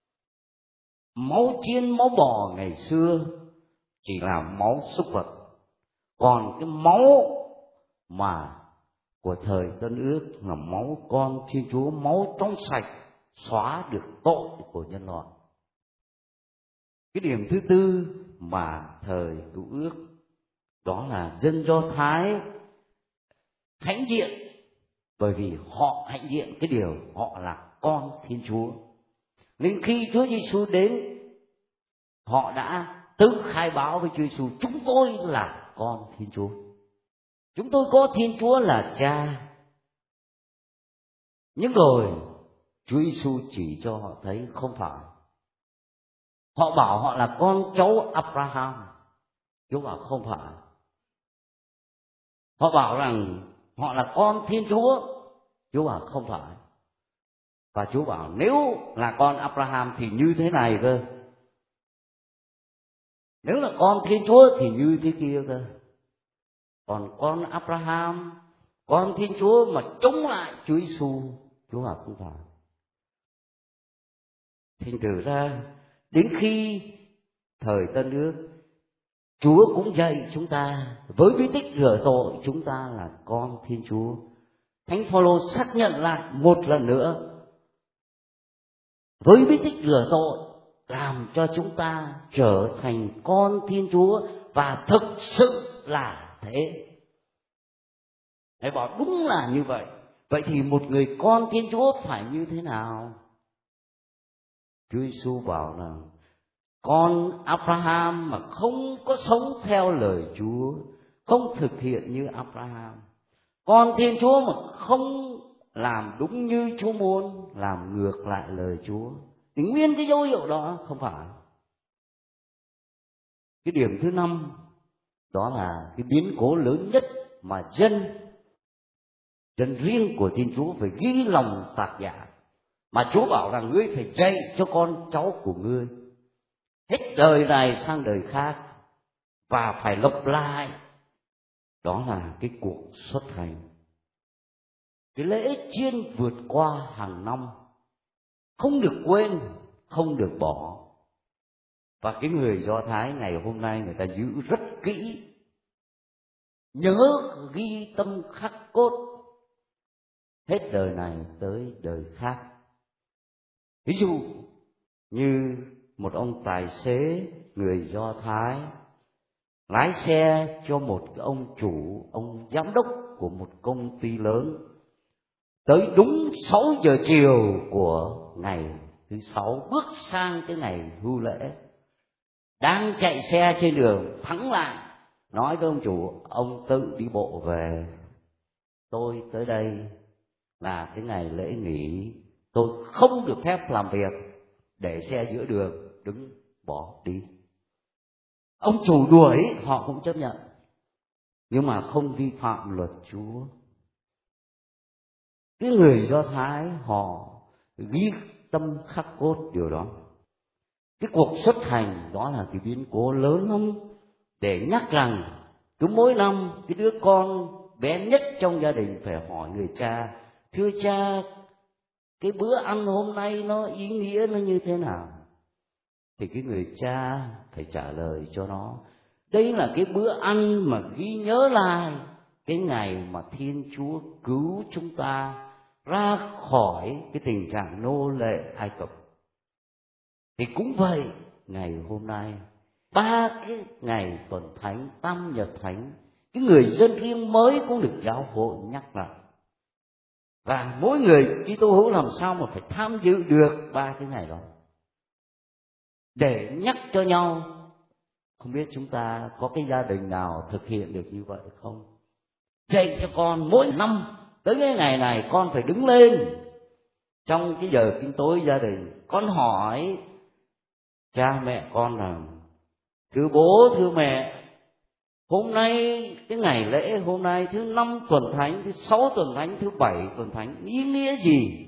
Máu chiên, máu bò ngày xưa chỉ là máu súc vật. Còn cái máu mà của thời Tân Ước là máu con Thiên Chúa, máu trong sạch, xóa được tội của nhân loại. Cái điểm thứ tư mà thời Cựu Ước đó là dân Do Thái hãnh diện, bởi vì họ hãnh diện cái điều họ là con Thiên Chúa. Nên khi Chúa Giêsu đến, họ đã tự khai báo với Chúa Giêsu: chúng tôi là con Thiên Chúa, chúng tôi có Thiên Chúa là Cha. Nhưng rồi Chúa Giêsu chỉ cho họ thấy không phải. Họ bảo họ là con cháu Abraham. Chúa bảo không phải. Họ bảo rằng họ là con Thiên Chúa. Chúa bảo không phải. Và Chúa bảo nếu là con Abraham thì như thế này cơ, nếu là con Thiên Chúa thì như thế kia cơ. Còn con Abraham, con Thiên Chúa mà chống lại Chúa Giêsu, Chúa bảo không phải. Thành thử ra đến khi thời Tân Ước, Chúa cũng dạy chúng ta với bí tích rửa tội chúng ta là con Thiên Chúa. Thánh Phaolô xác nhận lại một lần nữa, với bí tích rửa tội làm cho chúng ta trở thành con Thiên Chúa, và thực sự là thế. Thầy bảo đúng là như vậy. Vậy thì một người con Thiên Chúa phải như thế nào? Chúa Giêsu bảo là con Abraham mà không có sống theo lời Chúa, không thực hiện như Abraham, con Thiên Chúa mà không làm đúng như Chúa muốn, làm ngược lại lời Chúa, thì nguyên cái dấu hiệu đó không phải. Cái điểm thứ 5 đó là cái biến cố lớn nhất mà dân riêng của Thiên Chúa phải ghi lòng tạc dạ, mà Chúa bảo rằng ngươi phải dạy cho con cháu của ngươi hết đời này sang đời khác, và phải lặp lại. Đó là cái cuộc xuất hành, cái lễ chiên vượt qua hàng năm, không được quên, không được bỏ. Và cái người Do Thái ngày hôm nay người ta giữ rất kỹ, nhớ ghi tâm khắc cốt hết đời này tới đời khác. Ví dụ như một ông tài xế người Do Thái lái xe cho một ông chủ, ông giám đốc của một công ty lớn, tới đúng 6 giờ chiều của ngày thứ 6, bước sang cái ngày hưu lễ, đang chạy xe trên đường thắng lại, nói với ông chủ: ông tự đi bộ về, tôi tới đây là cái ngày lễ nghỉ, tôi không được phép làm việc, để xe giữa đường đứng bỏ đi. Ông chủ đuổi họ cũng chấp nhận, nhưng mà không vi phạm luật Chúa. Cái người Do Thái họ ghi tâm khắc cốt điều đó. Cái cuộc xuất hành đó là cái biến cố lớn lắm, để nhắc rằng cứ mỗi năm cái đứa con bé nhất trong gia đình phải hỏi người cha: thưa cha, cái bữa ăn hôm nay nó ý nghĩa nó như thế nào? thì cái người cha phải trả lời cho nó. Đây là cái bữa ăn mà ghi nhớ lại cái ngày mà Thiên Chúa cứu chúng ta ra khỏi cái tình trạng nô lệ Ai Cập. Thì cũng vậy, ngày hôm nay, 3 cái ngày tuần thánh, tam nhật thánh, cái người dân riêng mới cũng được giáo hội nhắc lại. Và mỗi người Kitô hữu làm sao mà phải tham dự được 3 cái ngày đó, để nhắc cho nhau. Không biết chúng ta có cái gia đình nào thực hiện được như vậy không? Dạy cho con mỗi năm tới cái ngày này con phải đứng lên trong cái giờ kinh tối gia đình, con hỏi cha mẹ con rằng: thưa bố, thưa mẹ, hôm nay cái ngày lễ hôm nay thứ 5 tuần thánh, thứ 6 tuần thánh, thứ 7 tuần thánh ý nghĩa gì?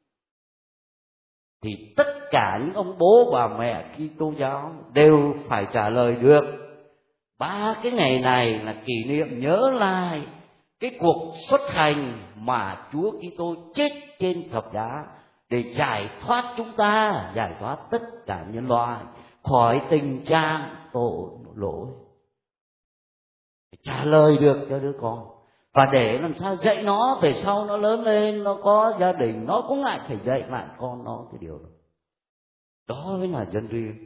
Thì tất cả những ông bố bà mẹ Kitô giáo đều phải trả lời được. 3 cái ngày này là kỷ niệm nhớ lại cái cuộc xuất hành mà Chúa Kitô chết trên thập giá để giải thoát chúng ta, giải thoát tất cả nhân loại khỏi tình trạng tội lỗi. Trả lời được cho đứa con, và để làm sao dạy nó về sau nó lớn lên, nó có gia đình, nó cũng lại phải dạy lại con nó cái điều đó. Đó mới là dân riêng.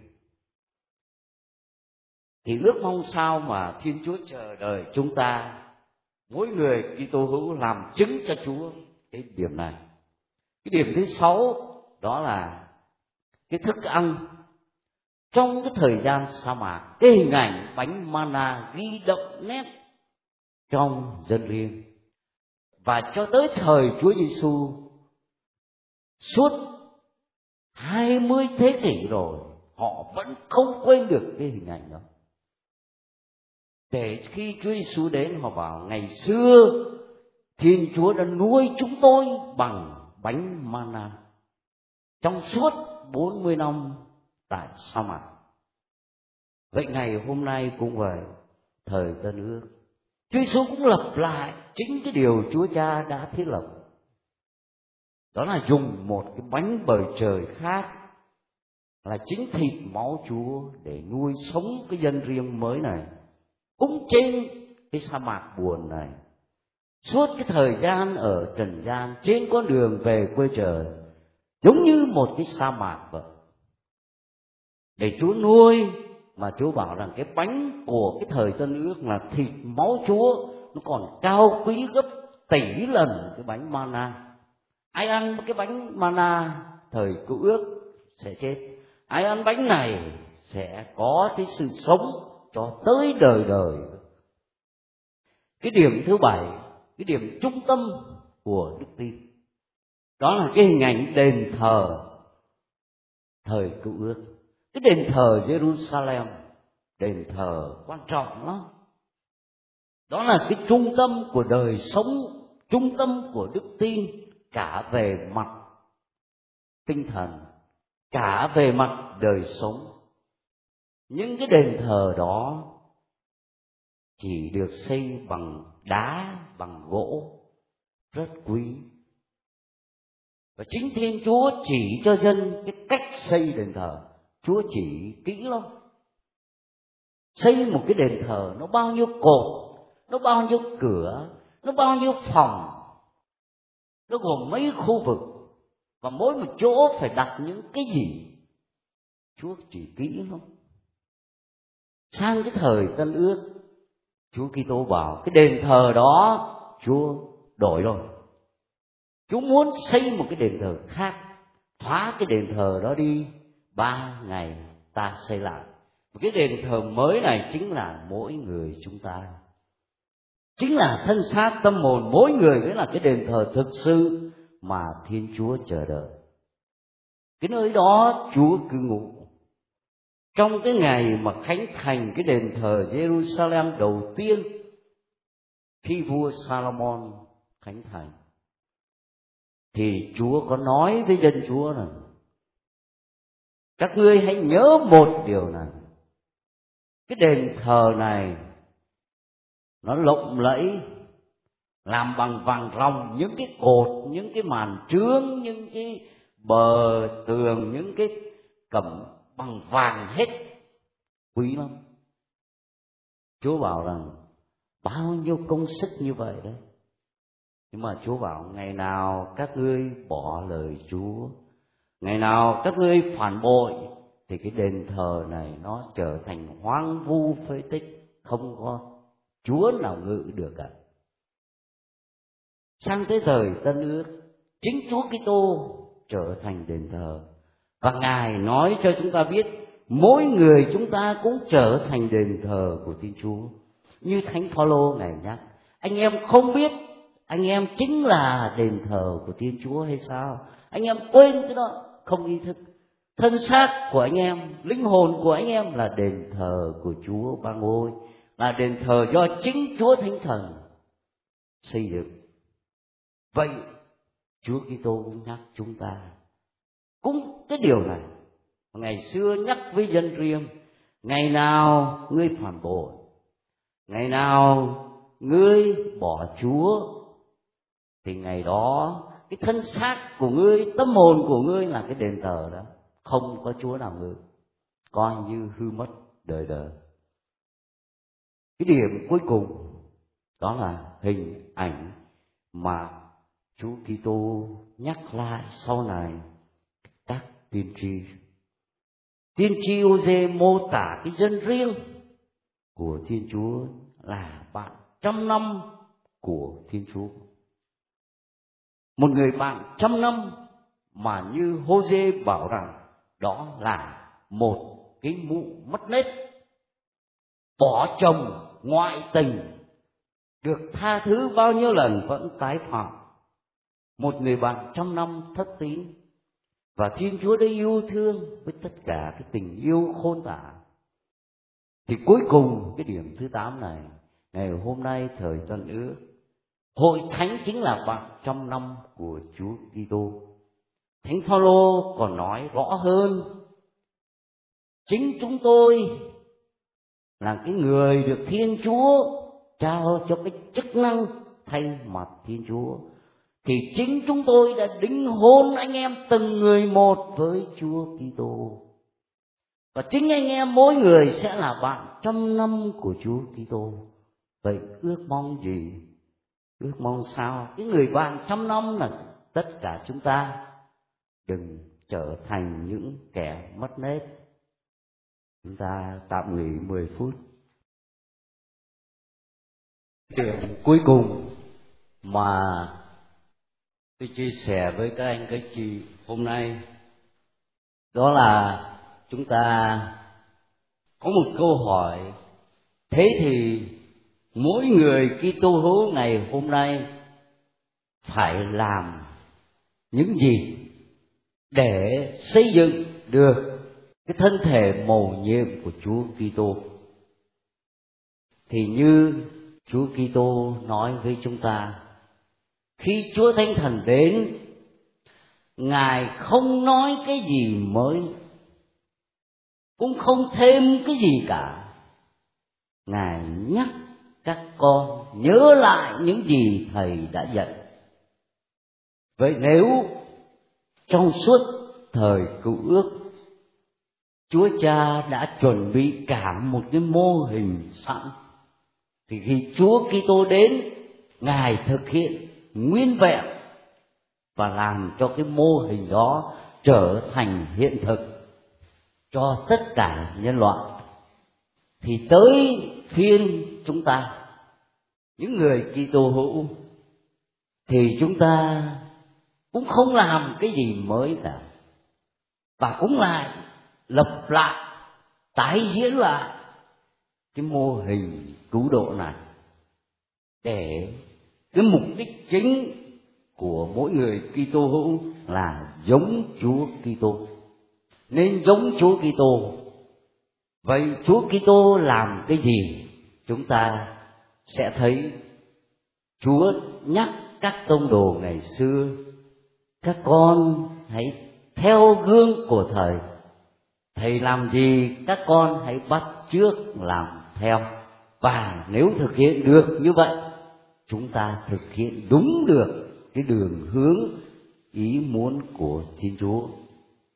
Thì ước mong sao mà Thiên Chúa chờ đợi chúng ta, mỗi người Kitô hữu làm chứng cho Chúa cái điểm này. Cái điểm thứ 6 đó là cái thức ăn trong cái thời gian sa mạc. Cái hình ảnh bánh mana ghi đậm nét trong dân riêng. Và cho tới thời Chúa Giêsu, suốt 20 thế kỷ rồi, họ vẫn không quên được cái hình ảnh đó. Để khi Chúa Giêsu đến, họ bảo ngày xưa Thiên Chúa đã nuôi chúng tôi bằng bánh mana trong suốt 40 năm tại sa mạc. Vậy ngày hôm nay cũng vậy, thời Tân Ước, Chúa Giêsu cũng lập lại chính cái điều Chúa Cha đã thiết lập. Đó là dùng một cái bánh bời trời khác, là chính thịt máu Chúa, để nuôi sống cái dân riêng mới này, cũng trên cái sa mạc buồn này. Suốt cái thời gian ở trần gian, trên con đường về quê trời, giống như một cái sa mạc vậy, để Chúa nuôi. Mà Chúa bảo rằng cái bánh của cái thời Tân Ước là thịt máu Chúa, nó còn cao quý gấp tỷ lần cái bánh mana. Ai ăn cái bánh mana thời Cựu Ước sẽ chết, ai ăn bánh này sẽ có cái sự sống cho tới đời đời. Cái điểm thứ 7, cái điểm trung tâm của đức tin, đó là cái hình ảnh đền thờ thời Cựu Ước. Cái đền thờ Jerusalem, đền thờ quan trọng lắm. Đó là cái trung tâm của đời sống, trung tâm của đức tin, cả về mặt tinh thần, cả về mặt đời sống. Nhưng cái đền thờ đó chỉ được xây bằng đá, bằng gỗ, rất quý. Và chính Thiên Chúa chỉ cho dân cái cách xây đền thờ. Chúa chỉ kỹ lắm. Xây một cái đền thờ nó bao nhiêu cột, nó bao nhiêu cửa, nó bao nhiêu phòng, nó gồm mấy khu vực, và mỗi một chỗ phải đặt những cái gì. Chúa chỉ kỹ lắm. Sang cái thời Tân Ước, Chúa Kitô bảo cái đền thờ đó Chúa đổi rồi. Chúa muốn xây một cái đền thờ khác, phá cái đền thờ đó đi, 3 ngày ta xây lại. Cái đền thờ mới này chính là mỗi người chúng ta, chính là thân xác tâm hồn mỗi người, mới là cái đền thờ thực sự mà Thiên Chúa chờ đợi. Cái nơi đó Chúa cư ngụ. Trong cái ngày mà khánh thành cái đền thờ Jerusalem đầu tiên, khi vua Salomon khánh thành, thì Chúa có nói với dân Chúa là: các ngươi hãy nhớ một điều này, cái đền thờ này nó lộng lẫy, làm bằng vàng ròng, những cái cột, những cái màn trướng, những cái bờ tường, những cái cẩm bằng vàng hết, quý lắm. Chúa bảo rằng bao nhiêu công sức như vậy đấy. Nhưng mà Chúa bảo ngày nào các ngươi bỏ lời Chúa, ngày nào các ngươi phản bội, thì cái đền thờ này nó trở thành hoang vu phế tích, không có Chúa nào ngự được cả. Sang tới thời Tân Ước, chính Chúa Kitô trở thành đền thờ, và Ngài nói cho chúng ta biết mỗi người chúng ta cũng trở thành đền thờ của Thiên Chúa. Như Thánh Phaolô Ngài nhắc, anh em không biết anh em chính là đền thờ của Thiên Chúa hay sao? Anh em quên cái đó, không ý thức. Thân xác của anh em, linh hồn của anh em là đền thờ của Chúa Ba Ngôi, là đền thờ do chính Chúa Thánh Thần xây dựng. Vậy Chúa Kitô cũng nhắc chúng ta cũng cái điều này. Ngày xưa nhắc với dân riêng, ngày nào ngươi phản bội, ngày nào ngươi bỏ Chúa, thì ngày đó cái thân xác của ngươi, tâm hồn của ngươi là cái đền thờ đó, không có Chúa nào ngự, coi như hư mất đời đời. Cái điểm cuối cùng đó là hình ảnh mà Chúa Kitô nhắc lại sau này các tiên tri. Tiên tri Ô-dê mô tả cái dân riêng của Thiên Chúa là bạn trăm năm của Thiên Chúa. Một người bạn trăm năm mà như Hô-dê bảo rằng đó là một cái mụ mất nết, bỏ chồng ngoại tình, được tha thứ bao nhiêu lần vẫn tái phạm. Một người bạn trăm năm thất tín, và Thiên Chúa đã yêu thương với tất cả cái tình yêu khôn tả. Thì cuối cùng cái điểm thứ 8 này, ngày hôm nay thời Tân Ước, hội thánh chính là bạn trăm năm của Chúa Kitô. Thánh Phaolô còn nói rõ hơn, chính chúng tôi là cái người được Thiên Chúa trao cho cái chức năng thay mặt Thiên Chúa, thì chính chúng tôi đã đính hôn anh em từng người một với Chúa Kitô. Và chính anh em mỗi người sẽ là bạn trăm năm của Chúa Kitô. Vậy ước mong gì? Ước mong sao? Cái người bạn trăm năm là tất cả chúng ta đừng trở thành những kẻ mất nết. Chúng ta tạm nghỉ 10 phút. Điểm cuối cùng mà tôi chia sẻ với các anh các chị hôm nay, đó là chúng ta có một câu hỏi. Thế thì mỗi người Kitô hữu ngày hôm nay phải làm những gì để xây dựng được cái thân thể mầu nhiệm của Chúa Kitô? Thì như Chúa Kitô nói với chúng ta, khi Chúa Thánh Thần đến, Ngài không nói cái gì mới, cũng không thêm cái gì cả. Ngài nhắc các con nhớ lại những gì Thầy đã dạy. Vậy nếu trong suốt thời Cựu Ước, Chúa Cha đã chuẩn bị cả một cái mô hình sẵn, thì khi Chúa Kitô đến, Ngài thực hiện nguyên vẹn và làm cho cái mô hình đó trở thành hiện thực cho tất cả nhân loại. Thì tới phiên chúng ta, những người Kitô hữu, thì chúng ta cũng không làm cái gì mới cả, và cũng lại lập lại, tái diễn lại cái mô hình cứu độ này, để cái mục đích chính của mỗi người Kitô hữu là giống Chúa Kitô, nên giống Chúa Kitô. Vậy Chúa Kitô làm cái gì? Chúng ta sẽ thấy Chúa nhắc các tông đồ ngày xưa, các con hãy theo gương của Thầy. Thầy làm gì các con hãy bắt chước làm theo. Và nếu thực hiện được như vậy, chúng ta thực hiện đúng được cái đường hướng ý muốn của Thiên Chúa.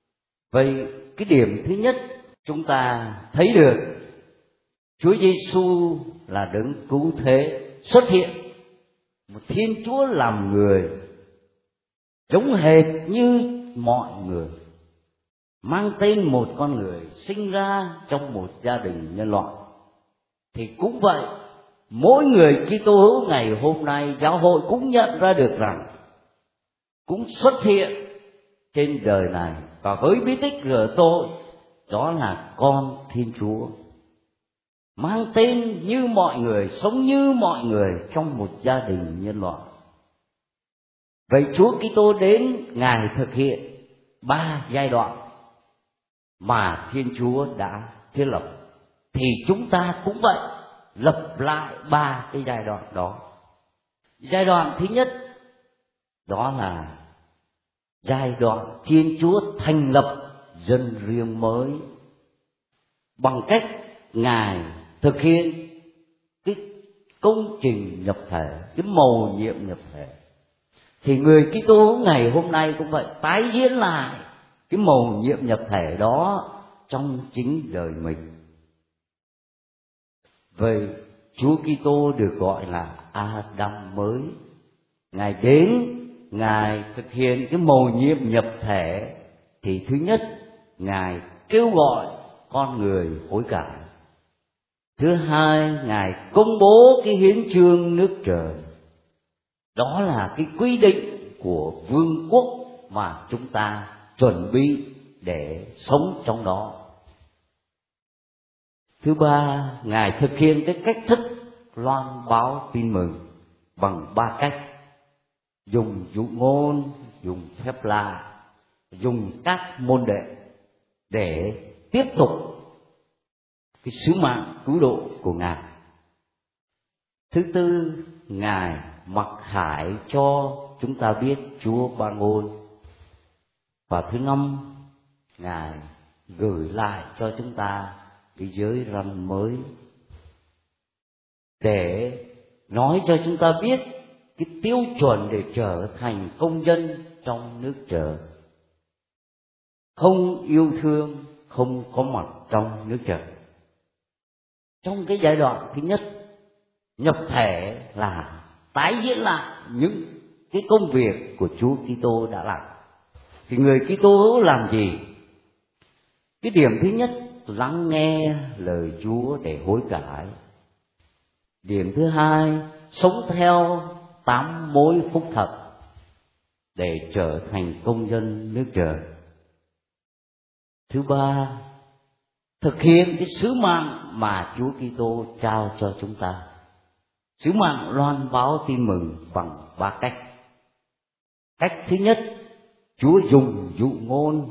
Vậy cái điểm thứ nhất chúng ta thấy được Chúa Giêsu là đấng cứu thế xuất hiện, một Thiên Chúa làm người, giống hệt như mọi người, mang tên một con người, sinh ra trong một gia đình nhân loại. Thì cũng vậy, mỗi người Kitô hữu ngày hôm nay, giáo hội cũng nhận ra được rằng cũng xuất hiện trên đời này, và với bí tích rửa tội, đó là con Thiên Chúa, mang tên như mọi người, sống như mọi người trong một gia đình nhân loại. Vậy Chúa Kitô đến, Ngài thực hiện 3 giai đoạn mà Thiên Chúa đã thiết lập, thì chúng ta cũng vậy, lập lại 3 cái giai đoạn đó. Giai đoạn thứ nhất đó là giai đoạn Thiên Chúa thành lập dân riêng mới, bằng cách Ngài thực hiện cái công trình nhập thể, cái mầu nhiệm nhập thể. Thì người Kitô ngày hôm nay cũng vậy, tái diễn lại cái mầu nhiệm nhập thể đó trong chính đời mình. Vậy Chúa Kitô được gọi là Adam mới. Ngài đến, Ngài thực hiện cái mầu nhiệm nhập thể, thì thứ nhất, Ngài kêu gọi con người hối cải. Thứ hai, Ngài công bố cái hiến chương nước trời. Đó là cái quy định của vương quốc mà chúng ta chuẩn bị để sống trong đó. Thứ ba, Ngài thực hiện cái cách thức loan báo tin mừng bằng 3 cách: dùng dụ ngôn, dùng phép lạ, dùng các môn đệ để tiếp tục cái sứ mạng cứu độ của Ngài. Thứ tư, Ngài mặc khải cho chúng ta biết Chúa Ban Ngôn. Và thứ năm, Ngài gửi lại cho chúng ta cái giới răn mới, để nói cho chúng ta biết cái tiêu chuẩn để trở thành công dân trong nước trời. Không yêu thương, không có mặt trong nước trời. Trong cái giai đoạn thứ nhất, nhập thể là tái diễn lại những cái công việc của Chúa Kitô đã làm. Thì người Kitô hữu làm gì? Cái điểm thứ nhất, lắng nghe lời Chúa để hối cải. Điểm thứ hai, sống theo 8 mối phúc thật để trở thành công dân nước trời. Thứ ba, thực hiện cái sứ mạng mà Chúa Kitô trao cho chúng ta. Sứ mạng loan báo tin mừng bằng 3 cách. Cách thứ nhất, Chúa dùng dụ ngôn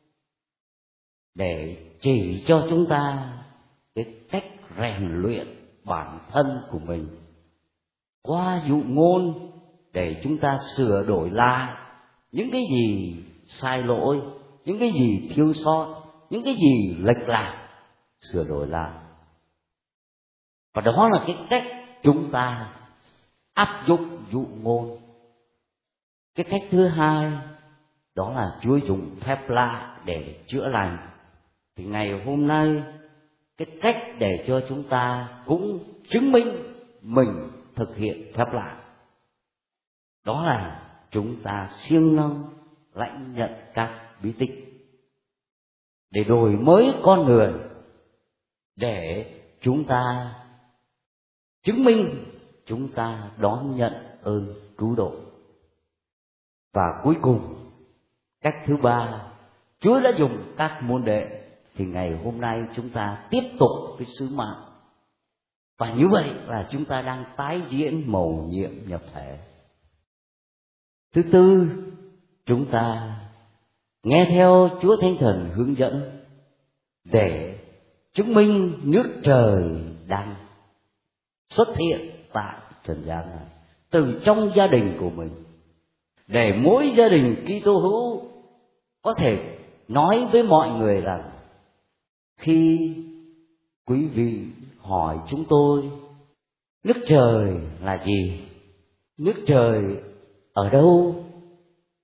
để chỉ cho chúng ta cái cách rèn luyện bản thân của mình. Qua dụ ngôn để chúng ta sửa đổi lại những cái gì sai lỗi, những cái gì thiếu sót, những cái gì lệch lạc, sửa đổi lại. Và đó là cái cách chúng ta áp dụng dụ ngôn. Cái cách thứ hai, đó là Chúa dùng phép lạ để chữa lành. Thì ngày hôm nay, cái cách để cho chúng ta cũng chứng minh mình thực hiện phép lạ, đó là chúng ta siêng năng lãnh nhận các bí tích để đổi mới con người, để chúng ta chứng minh chúng ta đón nhận ơn cứu độ. Và cuối cùng, cách thứ ba, Chúa đã dùng các môn đệ. Thì ngày hôm nay chúng ta tiếp tục cái sứ mạng. Và như vậy là chúng ta đang tái diễn mầu nhiệm nhập thể. Thứ tư, chúng ta nghe theo Chúa Thánh Thần hướng dẫn để chứng minh nước trời đang xuất hiện tại trần gian này, từ trong gia đình của mình, để mỗi gia đình Kitô hữu có thể nói với mọi người rằng khi quý vị hỏi chúng tôi nước trời là gì, nước trời ở đâu,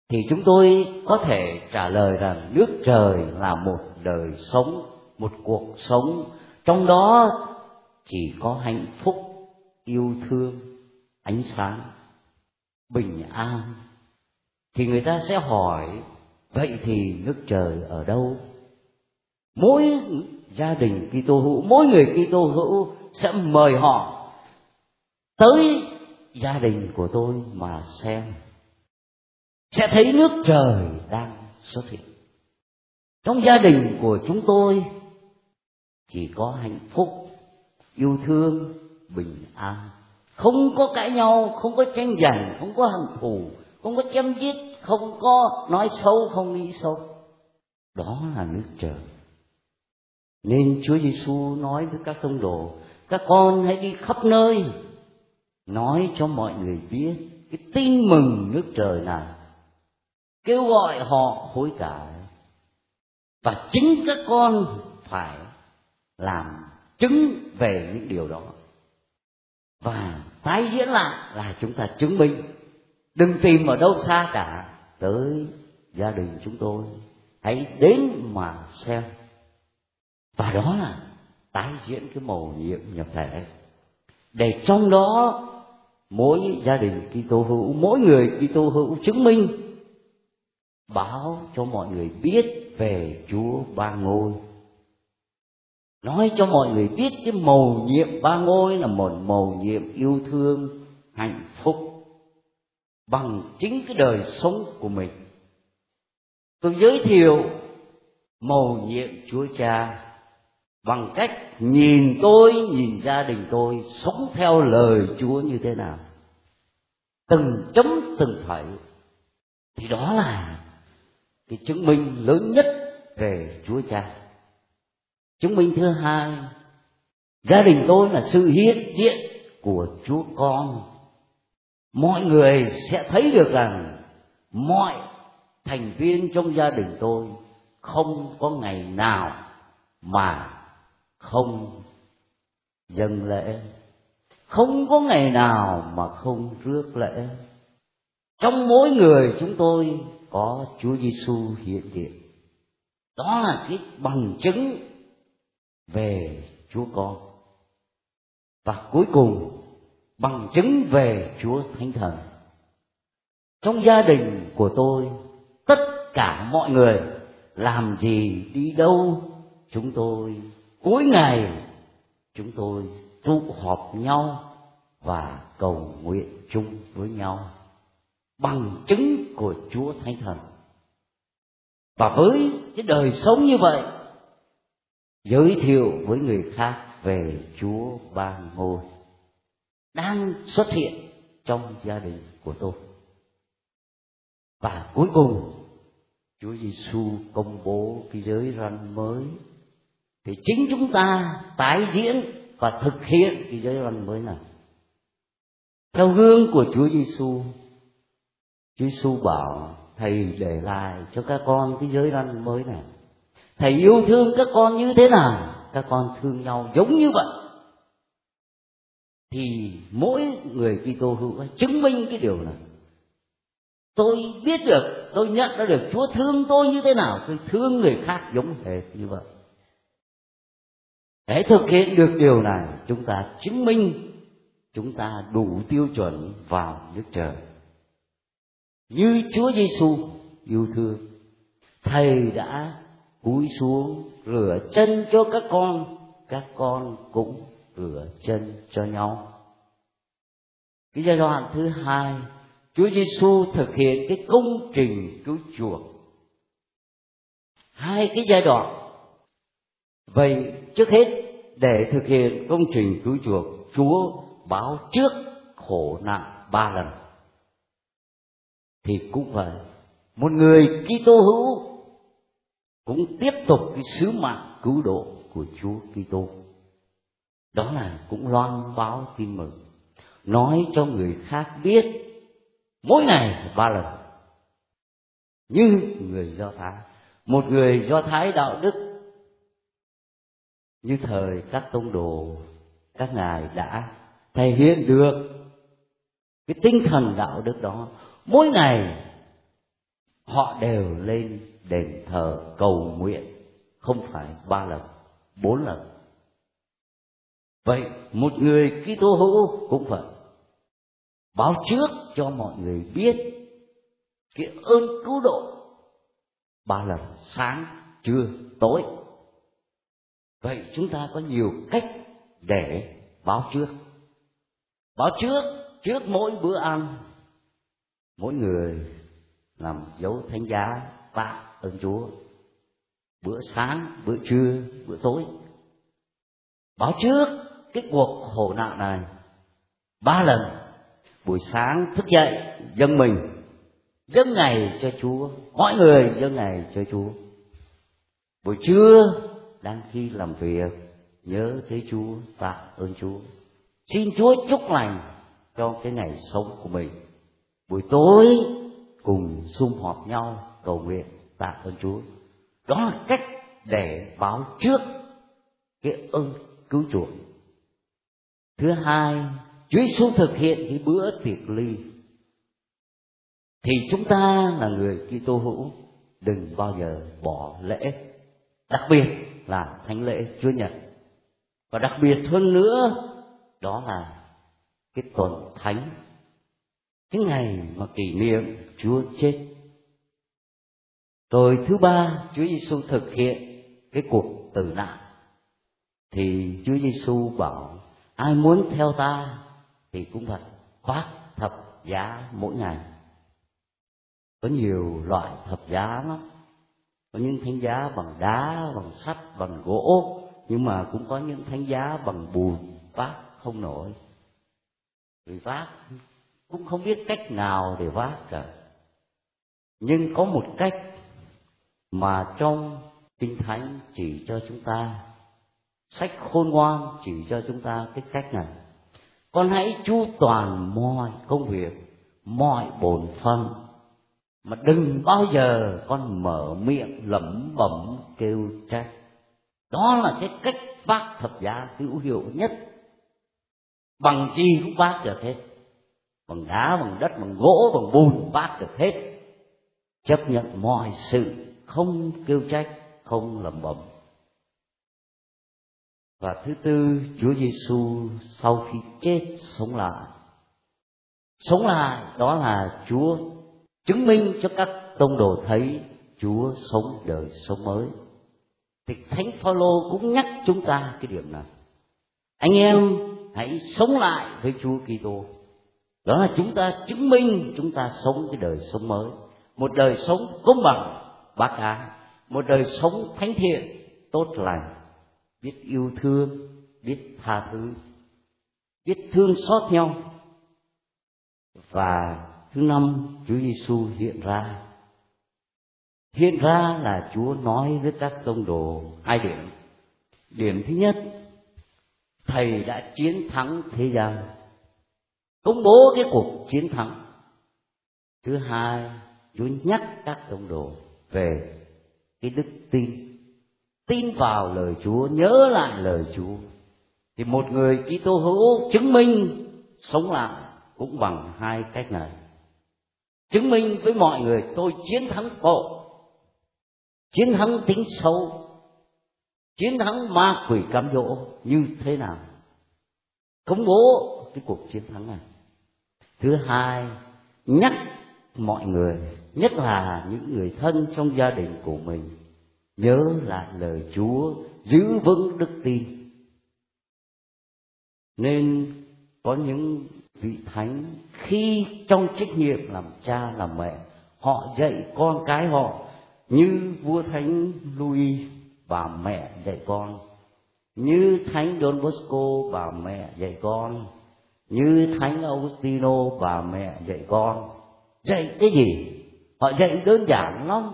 thì chúng tôi có thể trả lời rằng nước trời là một đời sống, một cuộc sống trong đó chỉ có hạnh phúc, yêu thương, ánh sáng, bình an. Thì người ta sẽ hỏi, vậy thì nước trời ở đâu? Mỗi gia đình Kitô hữu, mỗi người Kitô hữu sẽ mời họ tới gia đình của tôi mà xem, sẽ thấy nước trời đang xuất hiện. Trong gia đình của chúng tôi chỉ có hạnh phúc, yêu thương, bình an, không có cãi nhau, không có tranh giành, không có hận thù, không có chém giết, không có nói xấu, không nghĩ xấu. Đó là nước trời. Nên Chúa Giêsu nói với các tông đồ, các con hãy đi khắp nơi nói cho mọi người biết cái tin mừng nước trời này, kêu gọi họ hối cải, và chính các con phải làm chứng về những điều đó và tái diễn lại là chúng ta chứng minh. Đừng tìm ở đâu xa cả, tới gia đình chúng tôi, hãy đến mà xem. Và đó là tái diễn cái mầu nhiệm nhập thể, để trong đó mỗi gia đình Kitô hữu, mỗi người Kitô hữu chứng minh, báo cho mọi người biết về Chúa Ba Ngôi, nói cho mọi người biết cái mầu nhiệm Ba Ngôi là một mầu nhiệm yêu thương, hạnh phúc bằng chính cái đời sống của mình. Tôi giới thiệu mầu nhiệm Chúa Cha bằng cách nhìn tôi, nhìn gia đình tôi sống theo lời Chúa như thế nào, từng chấm từng phẩy. Thì đó là cái chứng minh lớn nhất về Chúa Cha. Chứng minh thứ hai, gia đình tôi là sự hiện diện của Chúa Con. Mọi người sẽ thấy được rằng mọi thành viên trong gia đình tôi không có ngày nào mà không dâng lễ, không có ngày nào mà không rước lễ. Trong mỗi người chúng tôi có Chúa Giêsu hiện diện. Đó là cái bằng chứng về Chúa Con. Và cuối cùng, bằng chứng về Chúa Thánh Thần. Trong gia đình của tôi, tất cả mọi người làm gì, đi đâu, chúng tôi cuối ngày chúng tôi tụ họp nhau và cầu nguyện chung với nhau, bằng chứng của Chúa Thánh Thần. Và với cái đời sống như vậy, giới thiệu với người khác về Chúa Ba Ngôi đang xuất hiện trong gia đình của tôi. Và cuối cùng, Chúa Giêsu công bố cái giới răn mới, thì chính chúng ta tái diễn và thực hiện cái giới răn mới này theo gương của Chúa Giêsu. Chúa Giêsu bảo thầy để lại cho các con cái giới răn mới này. Thầy yêu thương các con như thế nào, các con thương nhau giống như vậy. Thì mỗi người Kitô hữu chứng minh cái điều này. Tôi biết được, tôi nhận ra được Chúa thương tôi như thế nào, tôi thương người khác giống hệt như vậy. Để thực hiện được điều này, chúng ta chứng minh chúng ta đủ tiêu chuẩn vào nước trời. Như Chúa Giêsu yêu thương, thầy đã cúi xuống rửa chân cho các con cũng rửa chân cho nhau. Cái giai đoạn thứ hai, Chúa Giêsu thực hiện cái công trình cứu chuộc. Hai cái giai đoạn. Vậy trước hết, để thực hiện công trình cứu chuộc, Chúa báo trước khổ nạn 3 lần. Thì cũng vậy, một người Kitô hữu cũng tiếp tục cái sứ mạng cứu độ của Chúa Kitô. Đó là cũng loan báo tin mừng, nói cho người khác biết mỗi ngày 3 lần. Như người Do Thái, một người Do Thái đạo đức như thời các tông đồ, các ngài đã thể hiện được cái tinh thần đạo đức đó. Mỗi ngày họ đều lên đền thờ cầu nguyện, không phải 3 lần, 4 lần. Vậy một người Kitô hữu cũng vậy, báo trước cho mọi người biết cái ơn cứu độ 3 lần, sáng, trưa, tối. Vậy chúng ta có nhiều cách để báo trước. Báo trước mỗi bữa ăn, mỗi người làm dấu thánh giá tạ ơn Chúa. Bữa sáng, bữa trưa, bữa tối. Báo trước cái cuộc khổ nạn này 3 lần. Buổi sáng thức dậy dâng mình, dâng ngày cho Chúa, mọi người dâng ngày cho Chúa. Buổi trưa đang khi làm việc nhớ tới Chúa, tạ ơn Chúa, xin Chúa chúc lành cho cái ngày sống của mình. Buổi tối cùng sum họp nhau cầu nguyện tạ ơn Chúa. Đó là cách để báo trước cái ơn cứu chuộc. Thứ hai, Chúa Giêsu thực hiện cái bữa tiệc ly. Thì chúng ta là người Kitô hữu đừng bao giờ bỏ lễ, đặc biệt là thánh lễ Chúa Nhật. Và đặc biệt hơn nữa đó là cái tuần thánh, cái ngày mà kỷ niệm Chúa chết. Rồi thứ ba, Chúa Giêsu thực hiện cái cuộc tử nạn. Thì Chúa Giêsu bảo ai muốn theo ta thì cũng phải vác thập giá mỗi ngày. Có nhiều loại thập giá lắm. Có những thánh giá bằng đá, bằng sắt, bằng gỗ, nhưng mà cũng có những thánh giá bằng bùn, vác không nổi. Vì vác cũng không biết cách nào để vác cả. Nhưng có một cách mà trong Kinh Thánh chỉ cho chúng ta, sách Khôn Ngoan chỉ cho chúng ta cái cách này. Con hãy chu toàn mọi công việc, mọi bổn phận, mà đừng bao giờ con mở miệng lẩm bẩm kêu trách. Đó là cái cách vác thập giá hữu hiệu nhất. Bằng gì cũng vác được hết, bằng đá, bằng đất, bằng gỗ, bằng bùn vác được hết. Chấp nhận mọi sự, không kêu trách, không lẩm bẩm. Và thứ tư, Chúa Giêsu sau khi chết sống lại. Sống lại đó là Chúa chứng minh cho các tông đồ thấy Chúa sống đời sống mới. Thì Thánh Phaolô cũng nhắc chúng ta cái điểm này. Anh em hãy sống lại với Chúa Kitô. Đó là chúng ta chứng minh chúng ta sống cái đời sống mới, một đời sống công bằng, bác ái, một đời sống thánh thiện, tốt lành, biết yêu thương, biết tha thứ, biết thương xót nhau. Và thứ năm, Chúa Giêsu hiện ra. Hiện ra là Chúa nói với các tông đồ 2 điểm. Điểm thứ nhất, Thầy đã chiến thắng thế gian, công bố cái cuộc chiến thắng. Thứ hai, Chúa nhắc các tông đồ về cái đức tin, tin vào lời Chúa, nhớ lại lời Chúa. Thì một người Kitô hữu chứng minh sống lại cũng bằng 2 cách này. Chứng minh với mọi người tôi chiến thắng tội, chiến thắng tính xấu, chiến thắng ma quỷ cám dỗ như thế nào, công bố cái cuộc chiến thắng này. Thứ hai, nhắc mọi người, nhất là những người thân trong gia đình của mình, nhớ lại lời Chúa, giữ vững đức tin. Nên có những vị thánh khi trong trách nhiệm làm cha làm mẹ, họ dạy con cái họ như vua Thánh Louis bà mẹ dạy con, như Thánh Don Bosco bà mẹ dạy con, như Thánh Augustino bà mẹ dạy con. Dạy cái gì? Họ dạy đơn giản lắm.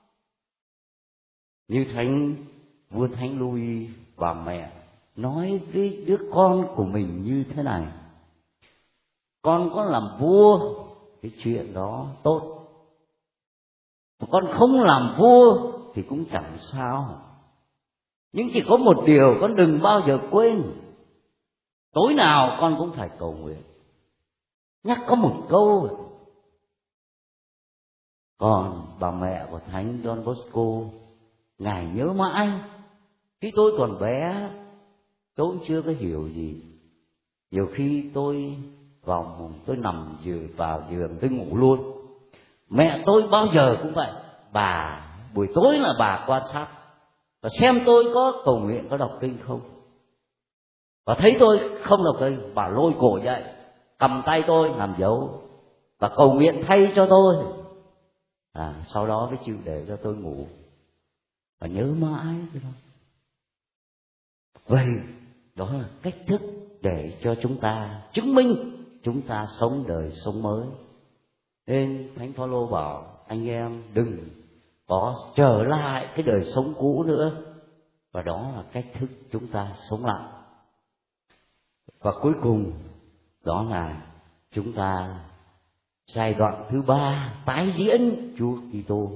Như vua Thánh Louis bà mẹ nói với đứa con của mình như thế này: con có làm vua cái chuyện đó tốt, con không làm vua thì cũng chẳng sao. Nhưng chỉ có một điều con đừng bao giờ quên, tối nào con cũng phải cầu nguyện. Nhắc có một câu, Còn bà mẹ của Thánh Don Bosco, Ngài nhớ mãi. Khi tôi còn bé, tôi cũng chưa có hiểu gì. Nhiều khi tôi tôi nằm vào giường tôi ngủ luôn. Mẹ tôi bao giờ cũng vậy. Bà buổi tối là bà quan sát và xem tôi có cầu nguyện, có đọc kinh không. Và thấy tôi không đọc kinh, bà lôi cổ dậy, cầm tay tôi làm dấu và cầu nguyện thay cho tôi. Sau đó mới chịu để cho tôi ngủ. Và nhớ mãi cái đó. Vậy đó là cách thức để cho chúng ta chứng minh chúng ta sống đời sống mới. Nên Thánh Phaolô bảo anh em đừng có trở lại cái đời sống cũ nữa. Và đó là cách thức chúng ta sống lại. Và cuối cùng đó là chúng ta giai đoạn thứ 3 tái diễn Chúa Kitô.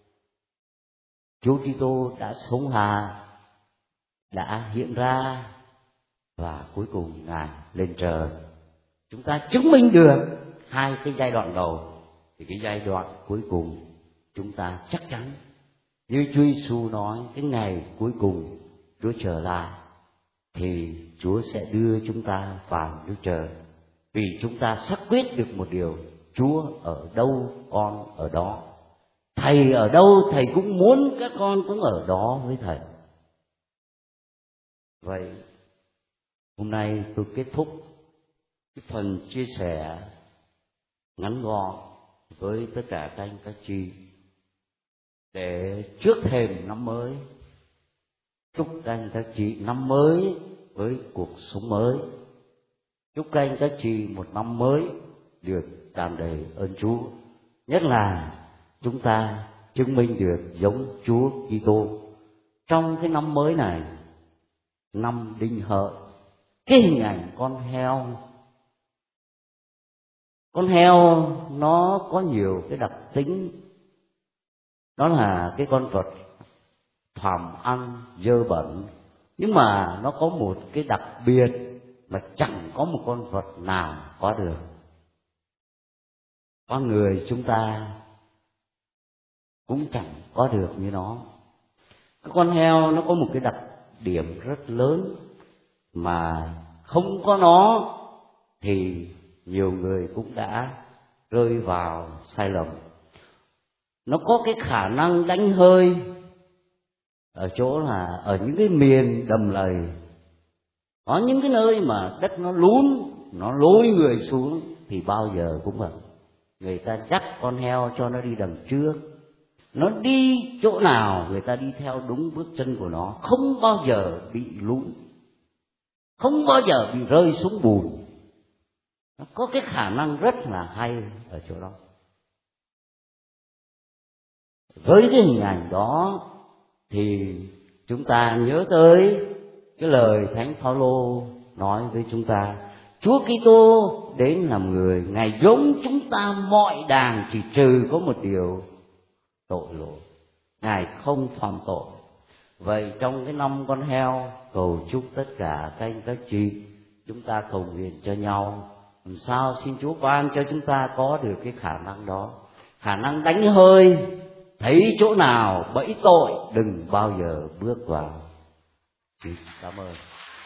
Chúa Kitô đã sống lại, đã hiện ra và cuối cùng Ngài lên trời. Chúng ta chứng minh được hai cái giai đoạn đầu, thì cái giai đoạn cuối cùng chúng ta chắc chắn như Chúa Giêsu nói, cái ngày cuối cùng Chúa trở lại thì Chúa sẽ đưa chúng ta vào nước trời. Vì chúng ta xác quyết được một điều, Chúa ở đâu con ở đó, Thầy ở đâu Thầy cũng muốn các con cũng ở đó với Thầy. Vậy hôm nay tôi kết thúc cái phần chia sẻ ngắn gọn với tất cả các anh các chị, để trước thềm năm mới chúc các anh các chị năm mới với cuộc sống mới. Chúc các anh các chị một năm mới được tràn đầy ơn Chúa. Nhất là chúng ta chứng minh được giống Chúa Kitô trong cái năm mới này, năm Đinh Hợi. Cái hình ảnh con heo nó có nhiều cái đặc tính. Đó là cái con vật phàm ăn dơ bẩn, nhưng mà nó có một cái đặc biệt mà chẳng có một con vật nào có được. Con người chúng ta cũng chẳng có được như nó. Cái con heo nó có một cái đặc điểm rất lớn mà không có nó thì nhiều người cũng đã rơi vào sai lầm. Nó có cái khả năng đánh hơi ở chỗ là ở những cái miền đầm lầy, có những cái nơi mà đất nó lún, nó lôi người xuống thì bao giờ cũng vậy. Người ta dắt con heo cho nó đi đằng trước, nó đi chỗ nào người ta đi theo đúng bước chân của nó, không bao giờ bị lún, không bao giờ bị rơi xuống bùn. Nó có cái khả năng rất là hay ở chỗ đó. Với cái hình ảnh đó thì chúng ta nhớ tới cái lời Thánh Phaolô nói với chúng ta: Chúa Kitô đến làm người, Ngài giống chúng ta mọi đàng, chỉ trừ có một điều tội lỗi, Ngài không phạm tội. Vậy trong cái năm con heo, cầu chúc tất cả các anh các chị chúng ta cầu nguyện cho nhau làm sao xin Chúa ban cho chúng ta có được cái khả năng đó, khả năng đánh hơi, thấy chỗ nào bẫy tội đừng bao giờ bước vào. Cảm ơn.